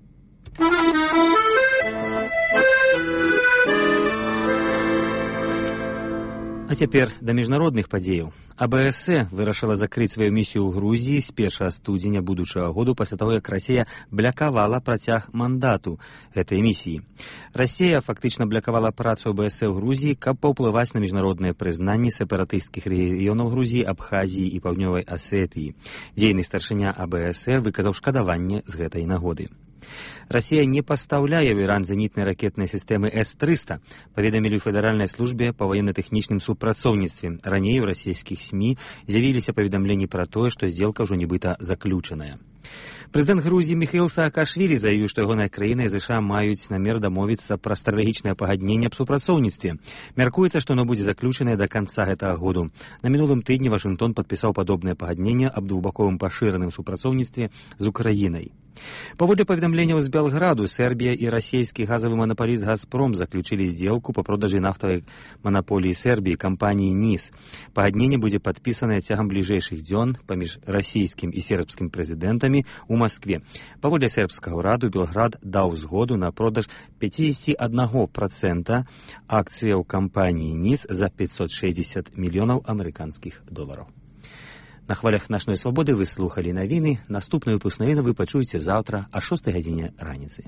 [SPEAKER 1] А цяпер да міжнародных падзеяў. АБС вырашыла закрыць сваю місію ў Грузіі з першага студзеня будучага году пасля таго, як Расія блякавала працяг мандату гэтай місіі. Расія фактычна блякавала працу АБС ў Грузіі, каб паўплываць на міжнароднае прызнанне сепаратысцкіх рэгіёнаў Грузіі, Абхазіі і Паўднёвай Асетыі. Дзейны старшыня АБС выказаў шкадаванне з гэтай нагоды. Расія не пастаўляе ў Іран зенітныя ракетныя сістэмы эс трыста, паведамілі ў федэральнай службе па ваенна-тэхнічным супрацоўніцтве. Раней у расійскіх СМІ з'явіліся паведамленні пра тое, што здзелка ўжо нібыта заключаная. Прэзідэнт Грузіі Міхаіл Саакашвілі заявіў, што ягоная краіна і ЗША маюць намер дамовіцца пра стратэгічнае пагадненне аб супрацоўніцтве. Мяркуецца, што оно будзе заключанае да канца гэтага году. На мінулым тыдні Вашынгтон падпісаў падобнае пагадненне аб двухбаковым пашыраным супрацоўніцтве з Украінай. Паводле паведамленняў з Белграду, Сербія і расійскі газавы манаполіст «Газпром» заключылі здзелку па продажы нафтавай манаполіі Сербіі кампаніі «НИС». Пагадненне будзе падпісанае цягам бліжэйшых дзён паміж расійскім і сербскім прэзідэнтамі ў Маскве. Паводле сербскага ўраду, Белград даў згоду на продаж пятьдесят один процент акцыяў кампаніі «НИС» за пятьсот шестьдесят мільёнаў амерыканскіх долараў. На хвалях нашай свабоды вы слухалі навіны. Наступны выпуск навін вы пачуеце заўтра о шостай гадзіне раніцы.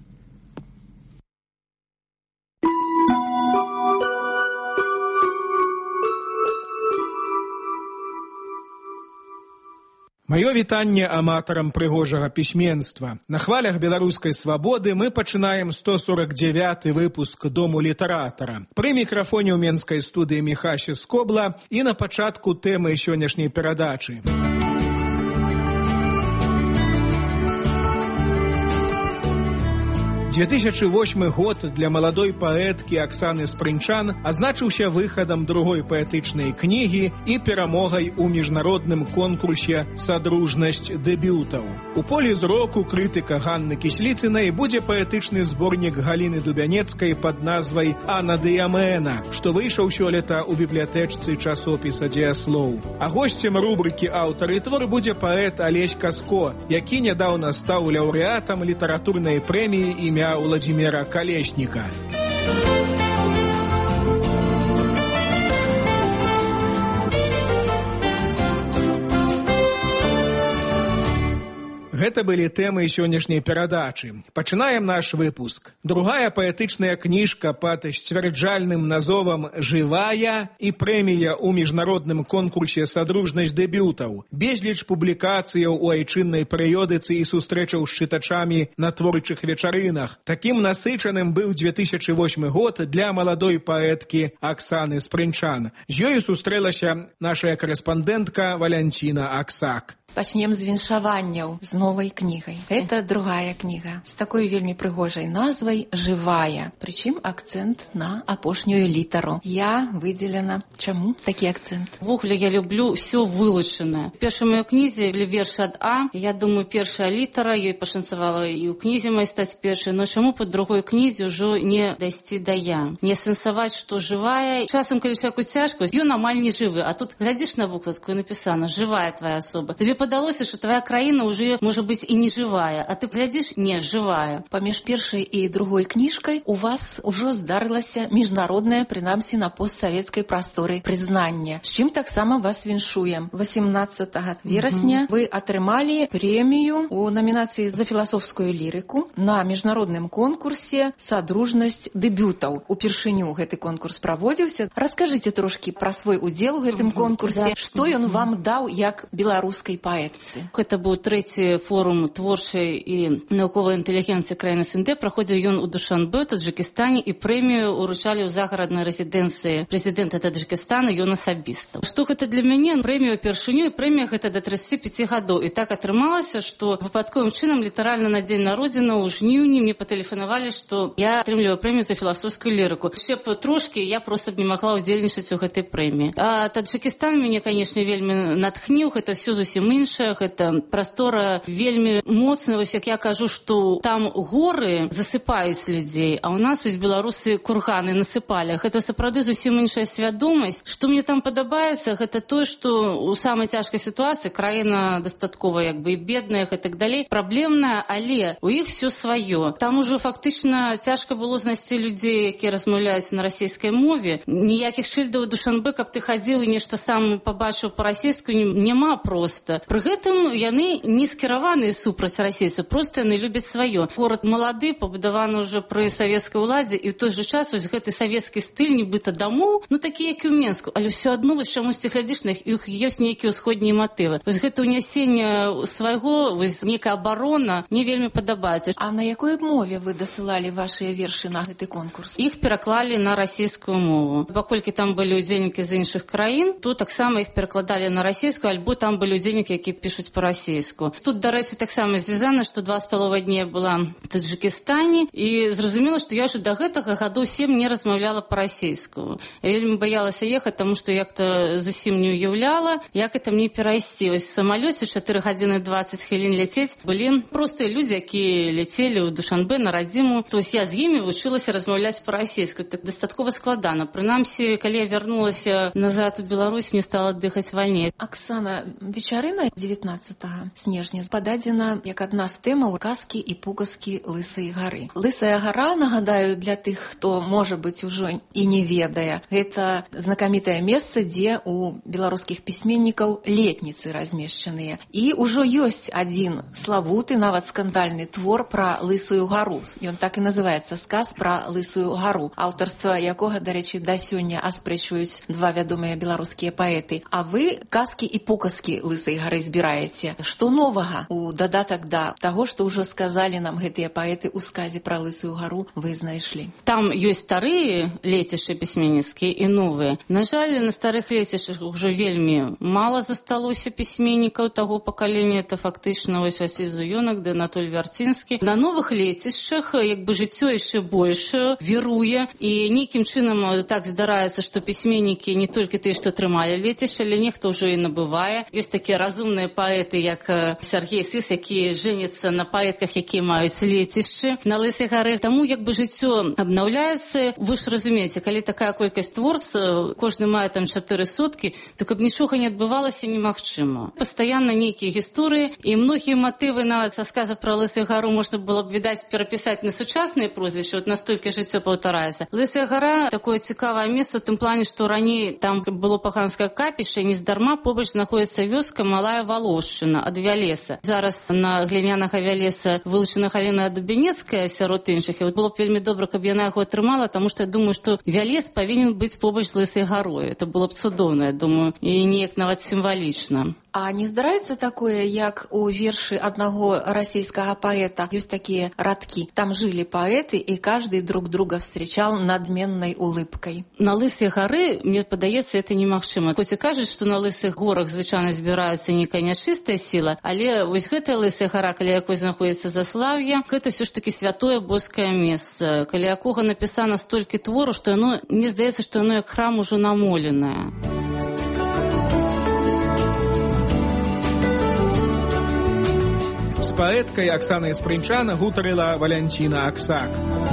[SPEAKER 10] Маё вітанне аматарам прыгожага пісьменства. На хвалях беларускай свабоды мы пачынаем сто сорок девяты выпуск Дому літаратара. Пры мікрафоне ў менскай студыі Міхася Скобла і на пачатку тэмы сённяшняй перадачы. две тысячи восьмы год для маладой паэткі Аксаны Спрынчан азначыўся выхадам другой паэтычнай кнігі і перамогай у міжнародным конкурсе «Садружнасць дэбютаў». У полі зроку крытыка Ганны Кісліцынай будзе паэтычны зборнік Галіны Дубянецкай пад назвай «Анна Дыямена», што выйшаў сёлета ў бібліятэчцы часопіса «Дзеяслоў». А госцем рубрыкі «Аўтар і твор» будзе паэт Алесь Каско, які нядаўна стаў лаўрэатам літаратурнай прэміі імя Владимира Колесника. Гэта былі тэмы сённяшняй перадачы. Пачынаем наш выпуск. Другая паэтычная кніжка пад сцвярджальным назовам «Жывая» і прэмія ў міжнародным конкурсе «Садружнасць дэбютаў». Безліч публікацыяў у айчыннай перыёдыцы і сустрэчаў з чытачамі на творчых вечарынах. Такім насычаным быў две тысячи восьмы год для маладой паэткі Аксаны Спрынчан. З ёю сустрэлася наша карэспандэнтка Валянціна Аксак.
[SPEAKER 11] Пачнем з віншаванняў з новай кнігай. Это другая кніга з такой вельмі прыгожай назвай «Жывая». Прычым акцэнт на апошнюю літару. Я выдзелена. Чаму такі акцэнт?
[SPEAKER 12] Ввогуле я люблю ўсё вылучанае. У першай маёй кнізе верш ад А. Я думаю, першая літара, ёй пашанцавала і ў кнізе маёй стаць першай, но чаму па другой кнізе ўжо не дайсці да я? Не сэнсаваць, што жывая. Часам, калі чалавеку цяжка, ён амаль не жывы, а тут глядзіш на вокладку і напісана «Жывая твоя асоба». Табе падалося, што твоя краіна ўжо можа быць і не жывая, а ты глядзіш, не, жывая.
[SPEAKER 11] Паміж першай і другой кніжкай у вас ужо здарылася міжнароднае, прынамсі на постсавецкай прасторы, прызнанне. З чым таксама вас віншуем. восемнадцатага верасня вы атрымалі прэмію у намінацыі за філасофскую лірыку на міжнародным конкурсе «Садружнасць дэбютаў». Упершыню гэты конкурс праводзіўся. Раскажыце трошкі пра свой удзел у гэтым конкурсе. Што ён вам даў як беларускай паэтцы?
[SPEAKER 12] Гэта быў трэці форум творчай і навуковай інтэлігенцыі краіны СНД. Праходзіў ён у Душанбе, Таджыкістане, і прэмію уручалі ў загараднай рэзідэнцыі прэзідэнта Таджыкістана, ён асабіста. Што гэта для мяне? Прэмію упершыню, і прэмія гэта да тридцати пяти гадоў. І так атрымалася, што выпадковым чынам літаральна на дзень народзінаў у жніўні мне патэлефанавалі, што я атрымліваю прэмію за філасофскую лірыку. Ще б трошкі я проста б не магла ўдзельнічаць у гэтай прэміі. А Таджыкістан мяне, канешне, вельмі натхніў. Гэта ўсё зусім іншае. Гэта прастора вельмі моцная. Вось як я кажу, што там горы засыпаюць людзей, а ў нас вось беларусы курганы насыпалі. Гэта сапраўды зусім іншая свядомасць. Што мне там падабаецца, гэта тое, што у самай цяжкай сітуацыі краіна дастаткова як бы і бедная і так далей, праблемная, але у іх все сваё. Там ужо фактычна цяжка было знайсці людзей, якія размаўляюць на расійскай мове. Ніякіх шыльдаў у Душанбе, каб ты хадзіў і нешта сам пабачыў па-расійску, няма проста. Пры гэтым яны не скіраваныя супраць расейцаў, проста яны любяць сваё. Горад малады, пабудаваны ўжо пры савецкай уладзе, і ў той жа час вось гэты савецкі стыль нібыта дамоў, ну такі, як і ў Менску, але ўсё адно вось чамусьці глядзіш на іх, і ў іх ёсць нейкія ўсходнія матывы. Вось гэта ўнясенне свайго, вось нейкая абарона мне вельмі падабаецца.
[SPEAKER 11] А на якой мове вы дасылалі вашыя вершы на гэты конкурс?
[SPEAKER 12] Іх пераклалі на расійскую мову. Паколькі там былі удзельнікі з іншых краін, то таксама іх перакладалі на расійскую, альбо там былі удзельнікі, якія пішуць па-расійску. Тут, дарэчы, таксама звязана, што два з паловай дні была в Таджыкістане, і зразумела, што я ўжо да гэтага гадоў сем не размаўляла па-расійску. Я вельмі баялася ехаць, таму што як-то зусім не уяўляла, як это мне перайсці. Вось в самалёце чатыры гадзіны дваццаць хвілін ляцець былі простыя людзі, якія ляцелі ў Душанбе на радзіму. То есть я з імі вучылася размаўляць па-расійску. Так дастаткова складана. Прынамсі, калі я вярнулася назад у Беларусь, мне стала дыхаць вальней.
[SPEAKER 11] Аксана, вечарына дзевятнаццатага снежня пададзена як адна з тэмаў казкі і пугаскі Лысай гары. Лысая гара, нагадаю, для тых, хто, можа быць, ужо і не ведае, гэта знакамітае месца, дзе у беларускіх пісьменнікаў летніцы размешчаныя. І ўжо ёсць адзін славуты, нават скандальны твор пра Лысую гару. Ён так і называецца «Сказ пра Лысую гару», аўтарства якога, дарэчы, да сёння аспрэчваюць два вядомыя беларускія паэты. А вы казкі і показкі Лысай гары збіраеце. Што новага у дадатак да таго, што ўжо сказалі нам гэтыя паэты ў сказе пра Лысую гару, вы знайшлі?
[SPEAKER 12] Там ёсць старыя лецішчы пісьменніцкія і новыя. На жаль, на старых лецішчах ўжо вельмі мала засталося пісьменнікаў таго пакалення. Это фактычна вось Васіль Зуёнак, да Анатоль Вярцінскі. На новых лецішчах як бы жыццё яшчэ больш віруе, і нейкім чынам так здараецца, што пісьменнікі не толькі тыя, што трымалі лецішча, але нехто ўжо і набывае. Ёсць такія разумныя паэты, як Сергей Сыс, якія жэняцца на паэтках, якія маюць лецішчы на Лысай гары. Таму як бы жыццё абнаўляецца. Вы ж разумееце, калі такая колькасць творцаў, кожны мае там чатыры соткі, то каб нічога не адбывалася, немагчыма. Пастаянна нейкія гісторыі, і многія матывы нават са сказа пра Лысую гару можна было б, відаць, перапісаць на сучасныя прозвішчы, от настолькі жыццё паўтараецца. Лысая гара такое цікавае месца ў тым плане, што раней там было паганскае капішча, і нездарма побач знаходзіцца вёска Малая Валошчына ад Вялеса. Зараз на глінянага Вялеса вылучана Галіна Дубенецкая сярод іншых, і было б вельмі добра, каб яна яго атрымала, таму што я думаю, што Вялес павінен быць побач з Лысай гарой. Это было б цудоўна, я думаю, і неяк нават сімвалічна.
[SPEAKER 11] А не здараецца такое, як у вершы аднаго расійскага паэта ёсць такія радкі. Там жылі паэты, и каждый друг друга встречал надменной улыбкой.
[SPEAKER 12] На Лысой горы, мне падаецца, это немагчыма. Хоць і кажуць, што на Лысых горах звычайна збіраецца некая нячыстая сіла, але вось гэтая Лысая гора, каля якой знаходзіцца Заслаўе, гэта ўсё ж таки святое боскае месца, каля якога напісана столькі твору, што яно, мне здаецца, што яно як храм ужо намоленае.
[SPEAKER 10] З паэткай Аксанай Спрынчан гутарыла Валянціна Аксак.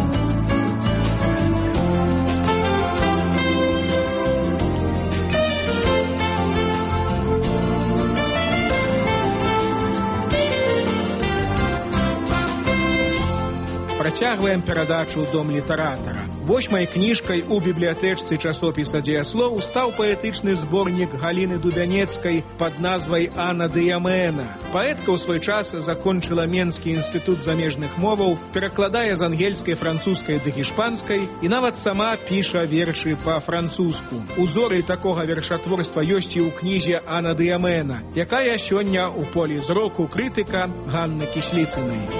[SPEAKER 10] Працягваем перадачу «Дом літаратара». Восьмай кніжкай у бібліятэчцы часопіса «Дзеяслоў» стаў паэтычны зборнік Галіны Дубянецкай пад назвай «Анна Дыямена». Паэтка ў свой час закончыла Менскі інстытут замежных моваў, перакладае з ангельскай, французскай ды гішпанскай і нават сама піша вершы па-французску. Узоры такога вершатворства ёсць і ў кнізе «Анна Дыямена», якая сёння ў полі зроку крытыка Ганны Кісліцынай.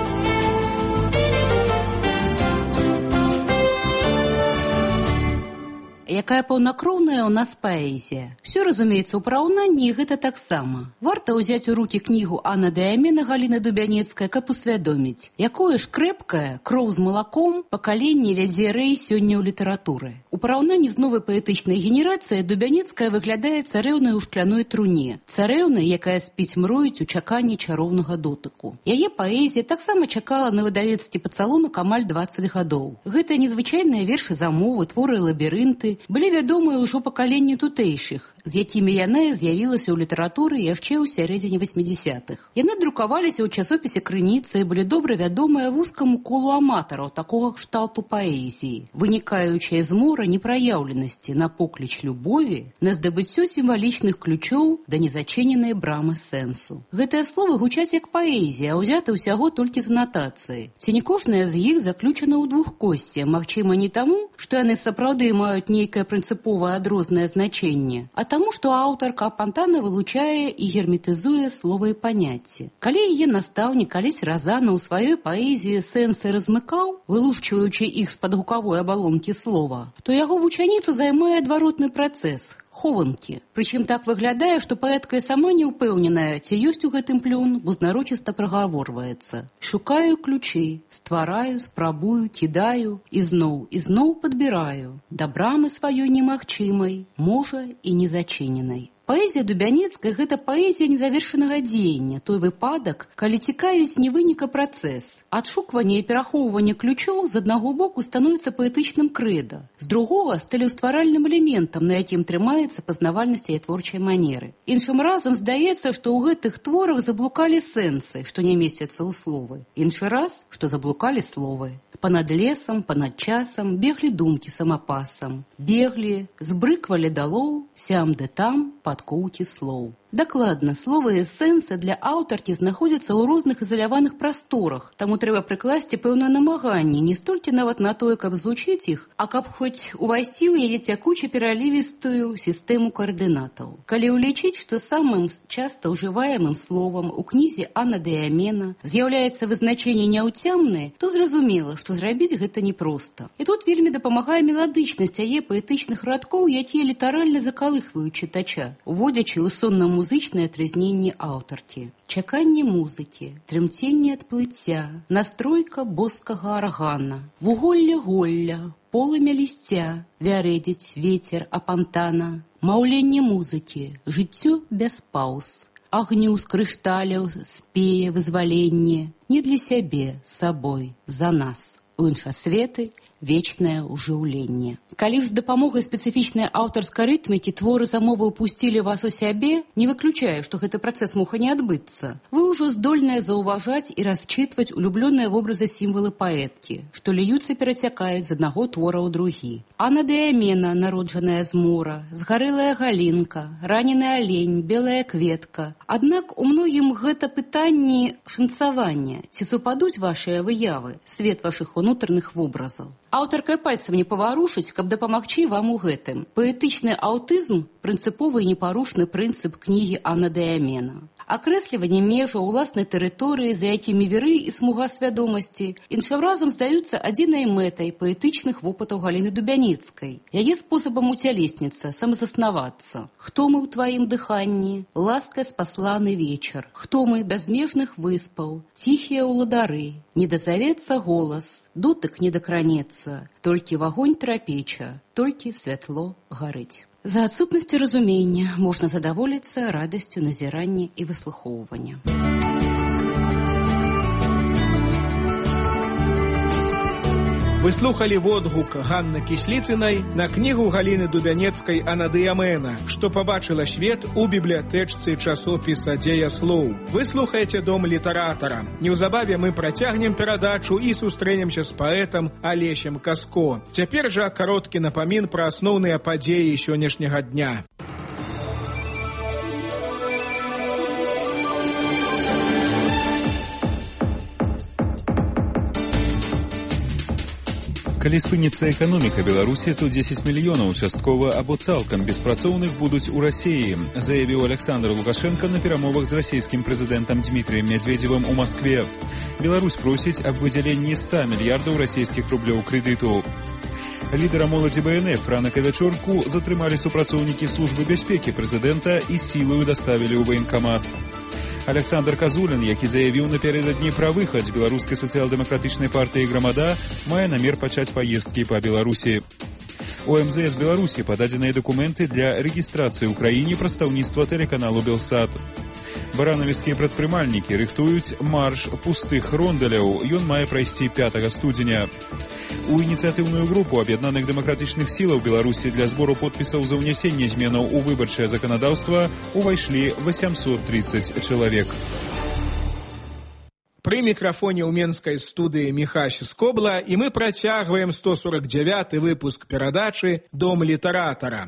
[SPEAKER 13] Якая паўнакроўная ў нас паэзія. Все, разумеецца, у параўнанні гэта таксама. Варта ўзяць у рукі кнігу Анна Дыямена Галіны Дубянецкай, каб усвядоміць, якое ж крэпкае, кроў з малаком пакаленне вядзе рэй сёння ў літаратуры. У параўнанні з новай паэтычнай генерацыяй Дубянецкая выглядае царэўнай у шкляной труне, царэўнай, якая спіць мроіць у чаканні чароўнага дотыку. Яе паэзія таксама чакала на выдавецтве пацалунак амаль дваццаць гадоў. Гэта незвычайныя вершы замовы, творы лабірынты, былі вядомыя ўжо пакаленні тутэйшых, з якімі яна з'явілася ў літаратуры яшчэ ў сярэдзіне васьмідзясятых. Яны друкаваліся ў часопісе «Крыніца» і былі добра вядомыя вузкаму колу аматараў такога кшталту паэзіі, вынікаючыя з мора непраяўленасці на покліч любові, на здабыццё сімвалічных ключоў да незачыненай брамы сэнсу. Гэтыя словы гучаць як паэзія, а ўзяты ўсяго толькі з анатацыі. Ці не кожная з іх заключана ў двухкосці, магчыма не таму, што яны сапраўды маюць нейкае прынцыповае адрознае значэнне, а таму, што аўтарка апантана вылучае і герметызуе слова і паняцце. Калі яе настаўнік калісь разана ў сваёй паэзіі сэнсы размыкаў, вылушчваючы іх з-пад гукавой абалонкі слова, то яго вучаніцу займае адваротны працэс – хованкі. Прычым так выглядае, што паэтка сама не ўпэўненая, ці ёсць у гэтым плён, бо знарочыста прагаворваецца. Шукаю ключы, ствараю, спрабую, кідаю, і зноў, і зноў падбіраю. Да брамы сваёй немагчымай, можа і незачыненай. Паэзія Дубянецкай – гэта паэзія незавершанага дзеяння, той выпадак, калі цікавіць не вынік, а працэс. Адшукванне і перахоўванне ключоў з аднаго боку становіцца паэтычным крэда, з другога – стылеўстваральным элементам, на якім трымаецца пазнавальнасць яе творчай манеры. Іншым разам здаецца, што ў гэтых творах заблукалі сэнсы, што не месяцца ў словы. Іншы раз, што заблукалі словы. Панад лесам, панад часам беглі думкі самапасам. Беглі, збрыквалі далоў, сям ды там, пад коўкі слоў. Дакладна, словы і сэнсы для аўтаркі знаходзяцца ў розных ізаляваных прасторах, таму трэба прыкласці пэўнае намаганне не столькі нават на тое, каб злучыць іх, а каб хоць увайсці ў яе цякуча пералівістую сістэму каардынатаў. Калі ўлічыць, што самым часта ўжываемым словам у кнізе Анна Дыямена з'яўляецца вызначэнне няўцямнае, то зразумела, што зрабіць гэта непроста. І тут вельмі дапамагае меладычнасць яе паэтычных радкоў, якія літаральна закалыхваюць чытача, уводзячы ў соннаму музычнае трызненне аўтаркі. Чаканне музыкі, трымценне ад плыцця, настройка боскага аргана, вуголле голля, полымя лісця, вярэдзіць вецер апантана, маўленне музыкі, жыццё без паўз, агню з крышталяў спее вызваленне, не для сябе, сабой, за нас, у іншасветы, вечнае ўжыўленне. Калі з дапамогай спецыфічнай аўтарскай рытмікі творы замовы ўпусцілі вас у сябе, не выключае, што гэты працэс мог не адбыцца. Вы ўжо здольныя заўважаць і расчытваць улюблёныя вобразы сімвалы паэткі, што ліюцца перацякаюць з аднаго твора ў другі. Анна Дыямена, народжаная з мора, згарэлая галінка, ранены алень, белая кветка. Аднак у многім гэта пытанні шанцавання. Ці супадуць вашыя выявы, свет вашых унутраных вобразаў? Аўтарка пальцам не паварушыць, каб дапамагчы вам у гэтым. Паэтычны аўтызм – прынцыповы і непарушны прынцып кнігі Анна де Амена. Акрэсліванне межаў уласнай тэрыторыі, за якімі веры і смуга свядомасці, іншым разам здаюцца адзінай мэтай паэтычных вопытаў Галіны Дубяніцкай. Яе спосабам уцялесніцца, самазаснавацца. Хто мы ў тваім дыханні? Ласкай спасланы вечар. Хто мы бязмежных выспаў? Ціхія ўладары. Не дазавецца голас, дотык не дакранецца, толькі вагонь трапеча, толькі святло гарыць. За адсутнасцю разумення можна задаволіцца радасцю назірання і выслухоўвання.
[SPEAKER 10] Вы слухали водгук Ганны Кісліцынай на кнігу Галіны Дубянецкай «Анна де Амена», што пабачыла свет у бібліятэчцы часопіса «Дзеяслоў». Вы слухаеце «Дом літаратара». Неўзабаве мы працягнем перадачу і сустрэнемся з паэтам Алесем Каско. Цяпер жа кароткі напамін пра асноўныя падзеі сённяшняга дня.
[SPEAKER 7] Калі спыніцца эканоміка Беларусі, то дзесяць мільёнаў часткова або цалкам беспрацоўных будуць у Расіі, заявіў Александр Лукашенко на перамовах з расійскім прэзідэнтам Дмітрием Медведевым у Маскве. Беларусь просіць аб выдзяленні ста мільярдаў расійскіх рублёў крэдыту. Лідара моладзі Бэ Эн Эф Франака Вячорку затрымалі супрацоўнікі службы бяспекі прэзідэнта і сілаю даставілі ў ваенкамат. Александр Казулін, які заявіў напярэдадні пра выхад з беларускай сацыял-дэмакратычнай партыі «Грамада», мае намер пачаць паездкі па Беларусі. У Эм Зэ Эс Беларусі пададзеныя дакументы для рэгістрацыі ў краіне прадстаўніцтва тэлеканалу «Белсат». Баранавіцкія прадпрымальнікі рыхтуюць марш пустых рондаляў. Ён мае прайсці пятага студзеня. У ініцыятыўную групу аб'яднаных дэмакратычных сілаў Беларусі для збору подпісаў за ўнясенне зменаў у выбарчае заканадаўства увайшлі восемьсот тридцать чалавек.
[SPEAKER 10] Пры мікрафоне ў менскай студыі Міхась Скобла, і мы працягваем сто сорок дзявяты выпуск перадачы «Дом літаратара».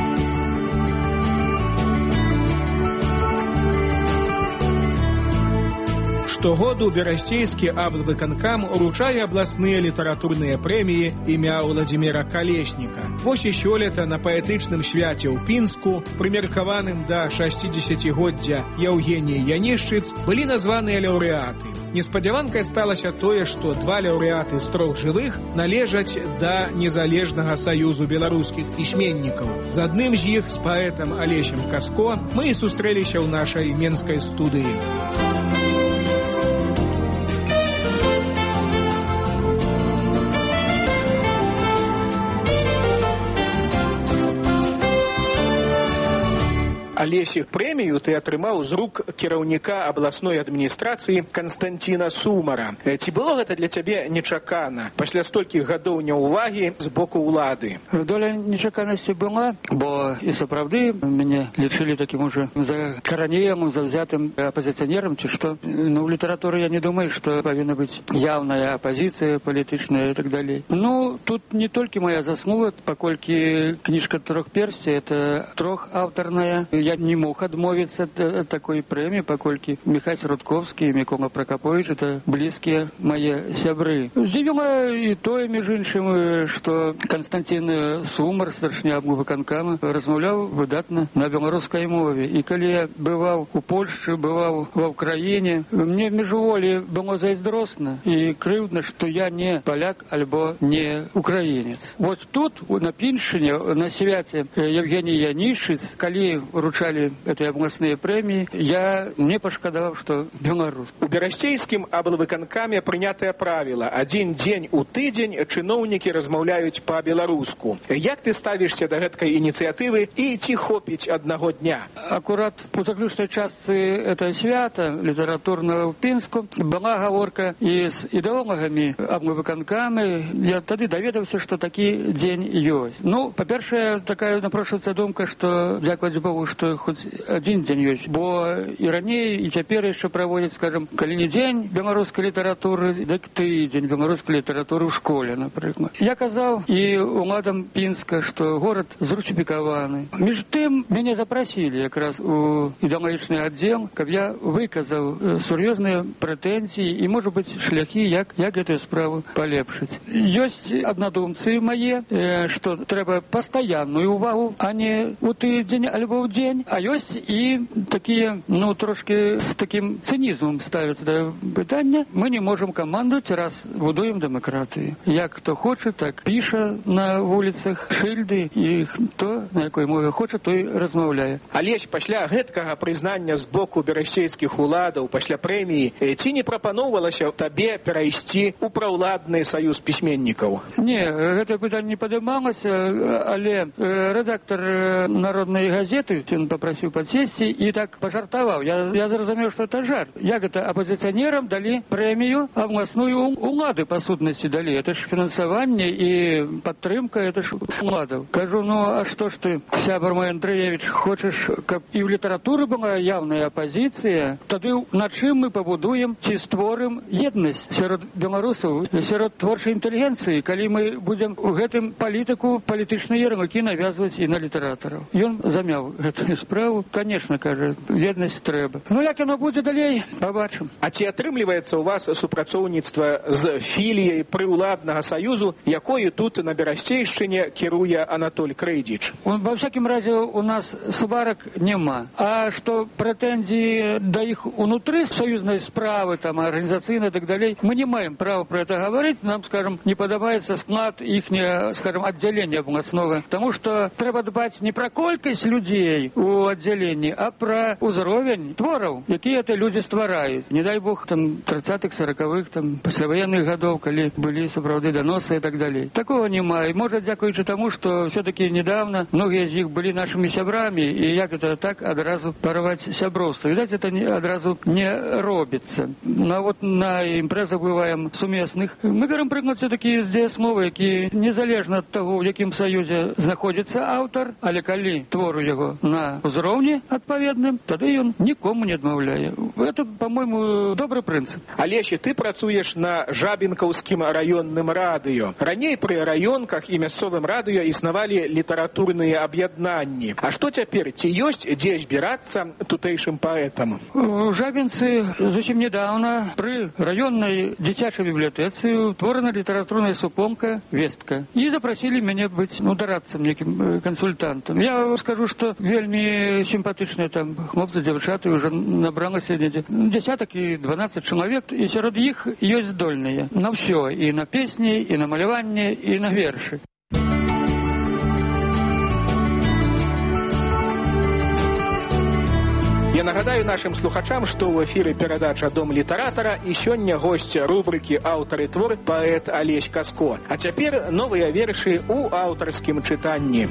[SPEAKER 10] Штогоду берасцейскі аблвыканкам уручае абласныя літаратурныя прэміі імя Владзіміра Калесніка. Вось і сёлета на паэтычным свяце ў Пінску, прымеркаваным да шасцідзесяцігоддзя Яўгеніі Янішчыц, былі названыя лаўрэаты. Неспадзяванкай сталася тое, што два лаўрэаты з трох жывых належаць да незалежнага саюзу беларускіх пісьменнікаў. З адным з іх, з паэтам Алесем Каско, мы і сустрэліся ў нашай менскай студыі. Алесі, прэмію ты атрымаў з рук кіраўніка абласной адміністрацыі Канстанціна Сумара. Ці было гэта для цябе нечакана пасля столькіх гадоў няўвагі з боку ўлады?
[SPEAKER 14] Доля нечаканасці была, бо і сапраўды мяне лічылі такім уже закаранелым, заўзятым апазіцыянерам, ці што. Ну, у літаратуры я не думаю, што павінна быць яўная апазіцыя палітычная і так далей. Ну, тут не толькі моя заслуга, паколькі кніжка «Трохперсці» — это трохаўтарная. Я не мог адмовіцца ад такой прэміі, паколькі Міхась Рудковскі і Мікола Пракаповіч — это блізкія мае сябры. Здзівіла і тое, між іншым, што Канстанцін Сумар, старшыня аблвыканкама, размаўляў выдатна на беларускай мове. І калі я бываў у Польшчы, бываў ва ўкраіне, мне міжволі было зайздросна і крыўдна, што я не паляк альбо не украінец. Вот тут, на Піншчыне, на свяце Яўгеній Янішчыц, калі вручалі этой абласныя прэміі, я не пашкадаваў, што беларус.
[SPEAKER 10] У берасцейскім аблвыканкаме прынятае правіла: адзін дзень у тыдзень чыноўнікі размаўляюць па-беларуску. Як ты ставішся да гэткай ініцыятывы і ці хопіць аднаго дня?
[SPEAKER 14] Акурат у заключнай частцы этого свята літаратурнага ў Пінску была гаворка і з ідэолагамі аблвыканкамы. Я тады даведаўся, што такі дзень ёсць. Ну, па-першае, такая напрошваецца думка, што, дзякуючы Богу, што што хоць адзін дзень ёсць, бо і раней, і цяпер яшчэ праводзяць, скажем, калі не дзень беларускай літаратуры, дык тыдзень беларускай літаратуры ў школе, напрыклад. Я казаў і уладам Пінска, што горад зрусифікаваны. Між тым, мяне запрасілі якраз у ідэалагічны аддзел, каб я выказаў сур'ёзныя прэтэнзіі і, можа быць, шляхі, як, як гэтую справу палепшыць. Ёсць аднадумцы мае, што трэба пастаянную увагу, а не у тыдзень альбо ў дзень, а ёсць і такія, ну, трошки з такім цынізмам ставяцца да пытання. Мы не можам камандаваць, раз будуем дэмакратыю. Як хто хоча, так піша на вуліцах шыльды, і хто на якой мове хоча, той размаўляе.
[SPEAKER 15] Алесь, пасля гэткага прызнання з боку берасцейскіх уладаў, пасля прэміі, ці не прапаноўвалася табе перайсці ў праўладны саюз пісьменнікаў?
[SPEAKER 14] Не, гэта пытанне не падымалася, але рэдактар народнай газеты, ён папрасіў падсесці і так пажартаваў. Я, я зразумеў, што это жарт. Як гэта апозіцыянерам далі прэмію абласную улады па сутнасці далі. Это ж фінансаванне і падтрымка, это ж уладаў. Кажу, ну а што ж ты, сябар мой Андрэевіч, хочаш, каб і ў літаратуры была явная апозіцыя? Тады на чым мы пабудуем ці створым еднасць сярод беларусаў, сярод творчай інтэлігенцыі, калі мы будзем у гэтым палітыку палітычныя ярлыкі навязваць і на літаратараў. Ён замяў гэтую справу. Конечно, кажа, еднасць трэба. Ну як яно будзе далей, пабачым.
[SPEAKER 15] А ці атрымліваецца ў вас супрацоўніцтва з філіяй прыўладнага саюзу, якою тут на Берасцейшчыне кіруе Анатоль Крейдзіч?
[SPEAKER 14] Во всякім разе у нас сварак няма. А што прэтэнзіі да іх унутры саюзнай справы, там, арганізацыйнай і так далей, мы не маем права про это говорить. Нам, скажем, не падабаецца склад іхняе, скажем, аддзялення абласнога. Таму што трэба дбаць не пра колькасць людзей у аддзяленні, а пра ўзровень твораў, якія это людзі ствараюць. Не дай бог, там, трыццатых, саракавых, там, пасляваенных гадоў, калі былі сапраўды даносы і так далей. Такого няма. І можа, дзякуючы таму, што все-таки недавно многія з іх былі нашымі сябрамі, і як это так адразу парваць сяброўства. Відаць, это не, адразу не робіцца. Ну, а вот на імпрэзах бываем сумесных. Мы берем прыклад все-таки з дзеяслова, які незалежна ад таго, у якім саюзе знаходзіцца аўтар, але калі твору яго на ўзроўні адпаведным, тады ён нікому не адмаўляе. Это, по-моему, добрый прынцып.
[SPEAKER 15] Алеся, ты працуеш на Жабінкаўскім раённым радыё. Раней пры раёнках і мясцовым радыё існавалі літаратурныя аб'яднанні. А што цяпер? Ці ёсць дзе збірацца тутэйшым паэтам?
[SPEAKER 14] У Жабінцы зусім недавно пры раённай дзіцячай бібліятэцы утворана літаратурная супомка «Вестка». І запрасілі мяне быць, ну, дарадцам, некім кансультантам. Я скажу, што вельмі сімпатычныя там хлопцы, дзяўчаты уже набралася недзе дзесятак і дванаццаць чалавек, і сярод іх ёсць здольныя на ўсё, і на песні, і на маляванне, і на вершы.
[SPEAKER 15] Я нагадаю нашим слухачам, што ў эфіры перадача «Дом літаратара» і сёння госць рубрыкі «Аўтар і твор» паэт Алесь Каско. А цяпер новыя вершы ў аўтарскім чытанні.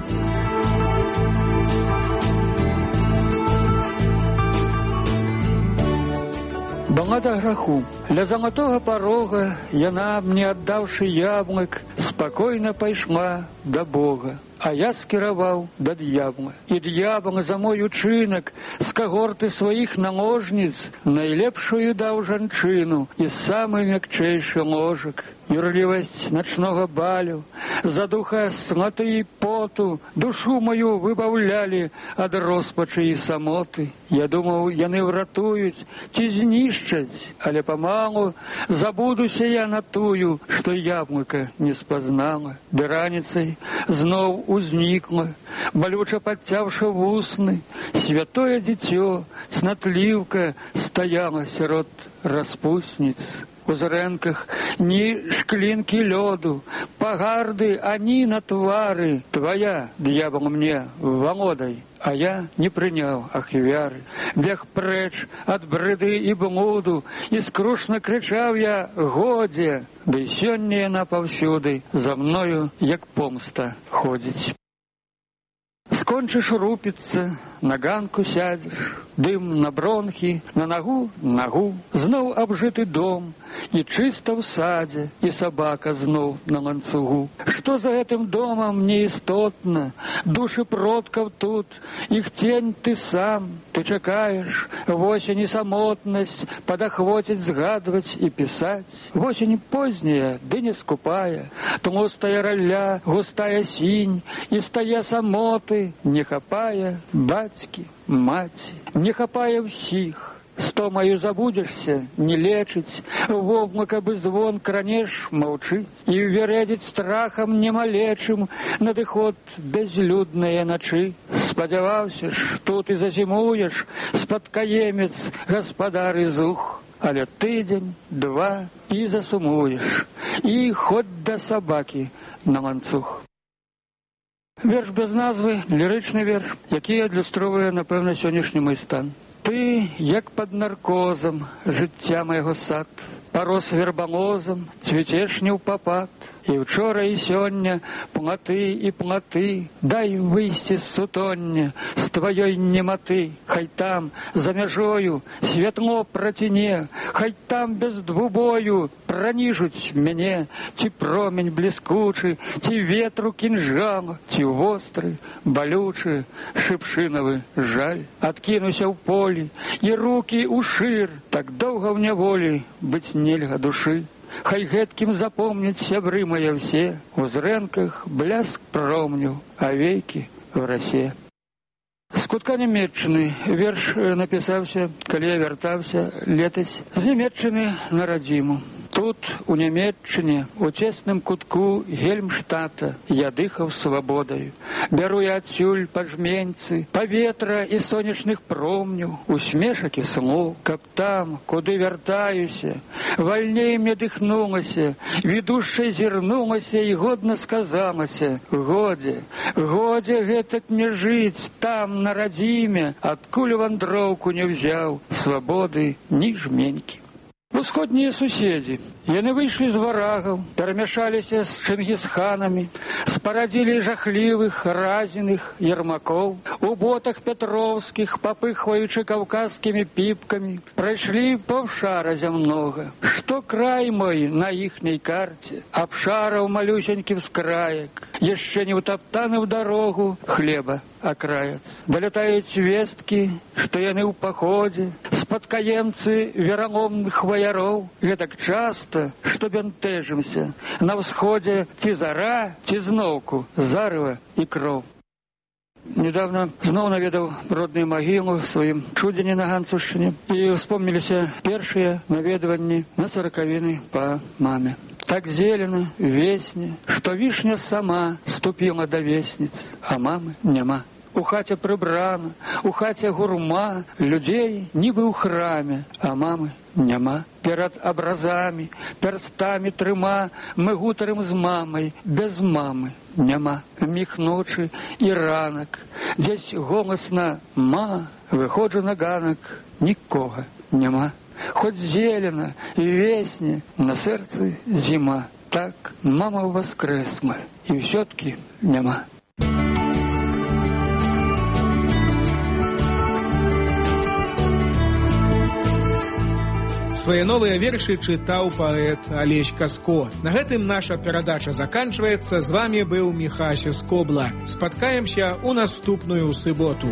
[SPEAKER 14] Балада граху. Ля залатога парога яна, мне аддаўшы яблык, спакойна пайшла да Бога. А я скіраваў да д'ябла. І д'ябла за мой учынак з кагорты сваіх наложніц найлепшую даў жанчыну і самы мякчэйшы ложак. Юрлівасць начнога балю, задуха слаты і поту, душу мою выбаўлялі ад роспачы і самоты. Я думаў, яны ўратуюць ці знішчаць, але памалу забудуся я на тую, што яблыка не спазнала. Ды раніцай зноў узнікла, балюча падцяўшы вусны, святое дзіцё, цнатліўка стаяла сярод распусніц. У зрэнках ні шклінкі лёду, пагарды ані на твары. Твая, д'ябал мне, валодай, а я не прыняў ахвяры. Бег прэч ад брыды і блуду, і скрушна крычаў я «Годзе!» Ды сёння яна паўсюды за мною, як помста, ходзіць. Скончыш рупіцца, на ганку сядзеш, дым на бронхі, на нагу, нагу, зноў абжыты дом, і чыста ў садзе, і сабака зноў на ланцугу. Што за гэтым домам неістотна, душы продкаў тут, іх тень ты сам, ты чакаеш, восень і самотнасць, падахвоціць, згадваць і пісаць. Восень позняя, ды не скупая, тлустая ралля, густая сінь, і стае самоты, не хапае бацькі, маці, не хапае ўсіх. Стомаю забудешься, не лечить, в обмак абы звон кранеш маўчыць, і ввередзіць страхам немалечым надыход безлюдныя начы. Спадзяваўся ж, тут і зазімуеш, спадкаемец, гаспадар і зух, але тыдзень, два і засумуеш, і хоць да сабакі на ланцуг. Верш без назвы, лірычны верш, які адлюстроўвае, напэўна, сённяшні мой стан. Ты, як пад наркозам, жыцця майго сад, парос вербалозам, цвіцеш не ў папад, і ўчора і сёння платы і платы, дай выйсці з сутоння, з тваёй нематы, хай там, за мяжою, святло праціне, хай там без двубою праніжуць мяне, ці промень бліскучы, ці ветру кінжал, ці востры, балючы, шыпшынавы жаль. Адкінуся ў полі, і рукі ў шыр, так доўга ў няволі быць нельга душы. Хай гэткім запомняць сябры мае ўсе, у зрэнках бляск промню, а вейкі в расе. З кутка Нямецчыны верш напісаўся, калі я вяртаўся летась з Нямецчыны на радзіму. Тут, у Нямецчыне, у цесным кутку Гельмштата, я дыхаў свабодаю. Бяру я адсюль пажменьцы, паветра і сонечных промняў, усмешак і слоў, каб там, куды вяртаюся, вальней мне дыхнулася, відушчай зірнулася і годна сказалася: годзе, годзе гэтак мне жыць там, на радзіме, адкуль вандроўку не ўзяў, свабоды ні жменькі. Усходнія суседзі, яны выйшлі з варагаў, перамяшаліся з чынгісханамі, спарадзілі жахлівых, разіных ермакоў, у ботах пятроўскіх, папыхваючы каўказскімі піпкамі, прайшлі паўшара зямнога. Што край мой на іхняй карце, абшараў малюсенькі вскраек, яшчэ не ўтаптаны ў дарогу хлеба акраец. Далятаюць весткі, што яны ў паходзе, спадкаемцы вераломных ваяроў. Гэтак часта, што бянтэжымся, на ўсходзе ці зара, ці зноўку зарыва і кроў. Недавно зноў наведаў родную магілу сваім чудзені на Ганцушчыне, і успомніліся першыя наведванні на саракавіны па маме. Так зелена, весне, што вішня сама ступіла да весніц, а мамы няма. У хаце прыбрана, у хаце гурма, людзей нібы ў храме, а мамы няма. Перад абразамі, перстамі трыма, мы гутарым з мамай, без мамы няма. Міг ночы і ранак, дзесь голасна «ма», выходжу на ганак, нікога няма. Хоць зелена і весне, на сэрцы зіма. Так, мама воскресла, і ўсё-ткі няма.
[SPEAKER 10] Свае новыя вершы чытаў паэт Алесь Каско. На гэтым наша перадача заканчваецца. З вамі быў Міхася Скобла. Спаткаемся ў наступную суботу.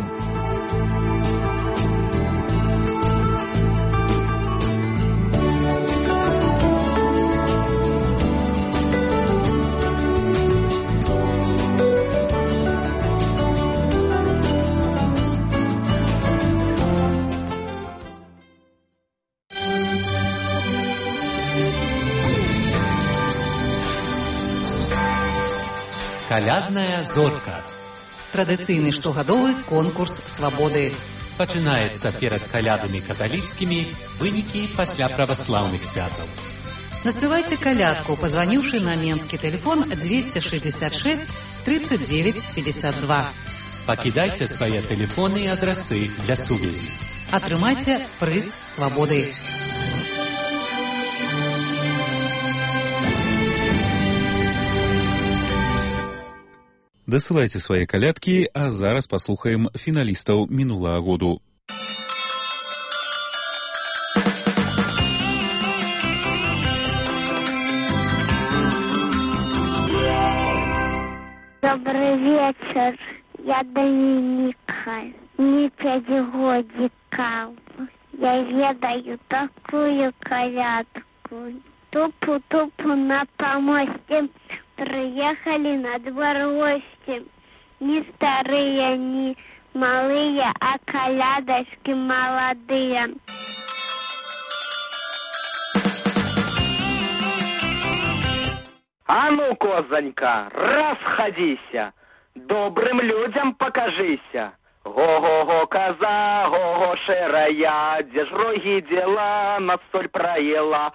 [SPEAKER 16] Калядная зорка.
[SPEAKER 9] Традыцыйны штогадовы конкурс свабоды.
[SPEAKER 16] Пачынаецца перад калядамі каталіцкімі, вынікі пасля праваслаўных святаў.
[SPEAKER 9] Наспявайце калядку, пазваніўшы на менскі тэлефон двести шестьдесят шесть тридцать девять пятьдесят два.
[SPEAKER 16] Пакідайце свае тэлефоны і адрасы для сувязі.
[SPEAKER 9] Атрымайце прыз свабоды.
[SPEAKER 7] Дасылайце свае калядкі, а зараз паслухаем фіналістаў мінулага году.
[SPEAKER 17] Добрый вечер. Я Доминика. Мне пять годиков. Я ведаю такую колядку. Тупу-тупу на помосте. Приехали на двор гости. Не старые, не малые, а колядочки молодые.
[SPEAKER 18] А ну, козонька, расходися, добрым людям покажися. Го-го-го, коза, го-го, шерая, где ж роги дела, на соль проела.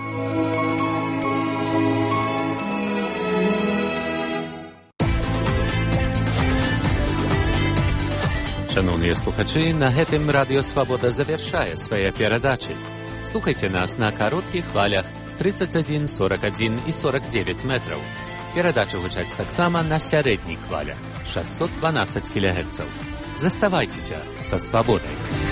[SPEAKER 16] Шановні слухачі, на гэтым Радіо Свабода завяршае свае перадачы. Слухайте нас на кароткіх хвалях тридцать один, сорок один и сорок девять метров. Перадача гучаць таксама на сярэдніх хвалях шестьсот двенадцать килогерцев. Заставайтеся со Свободой.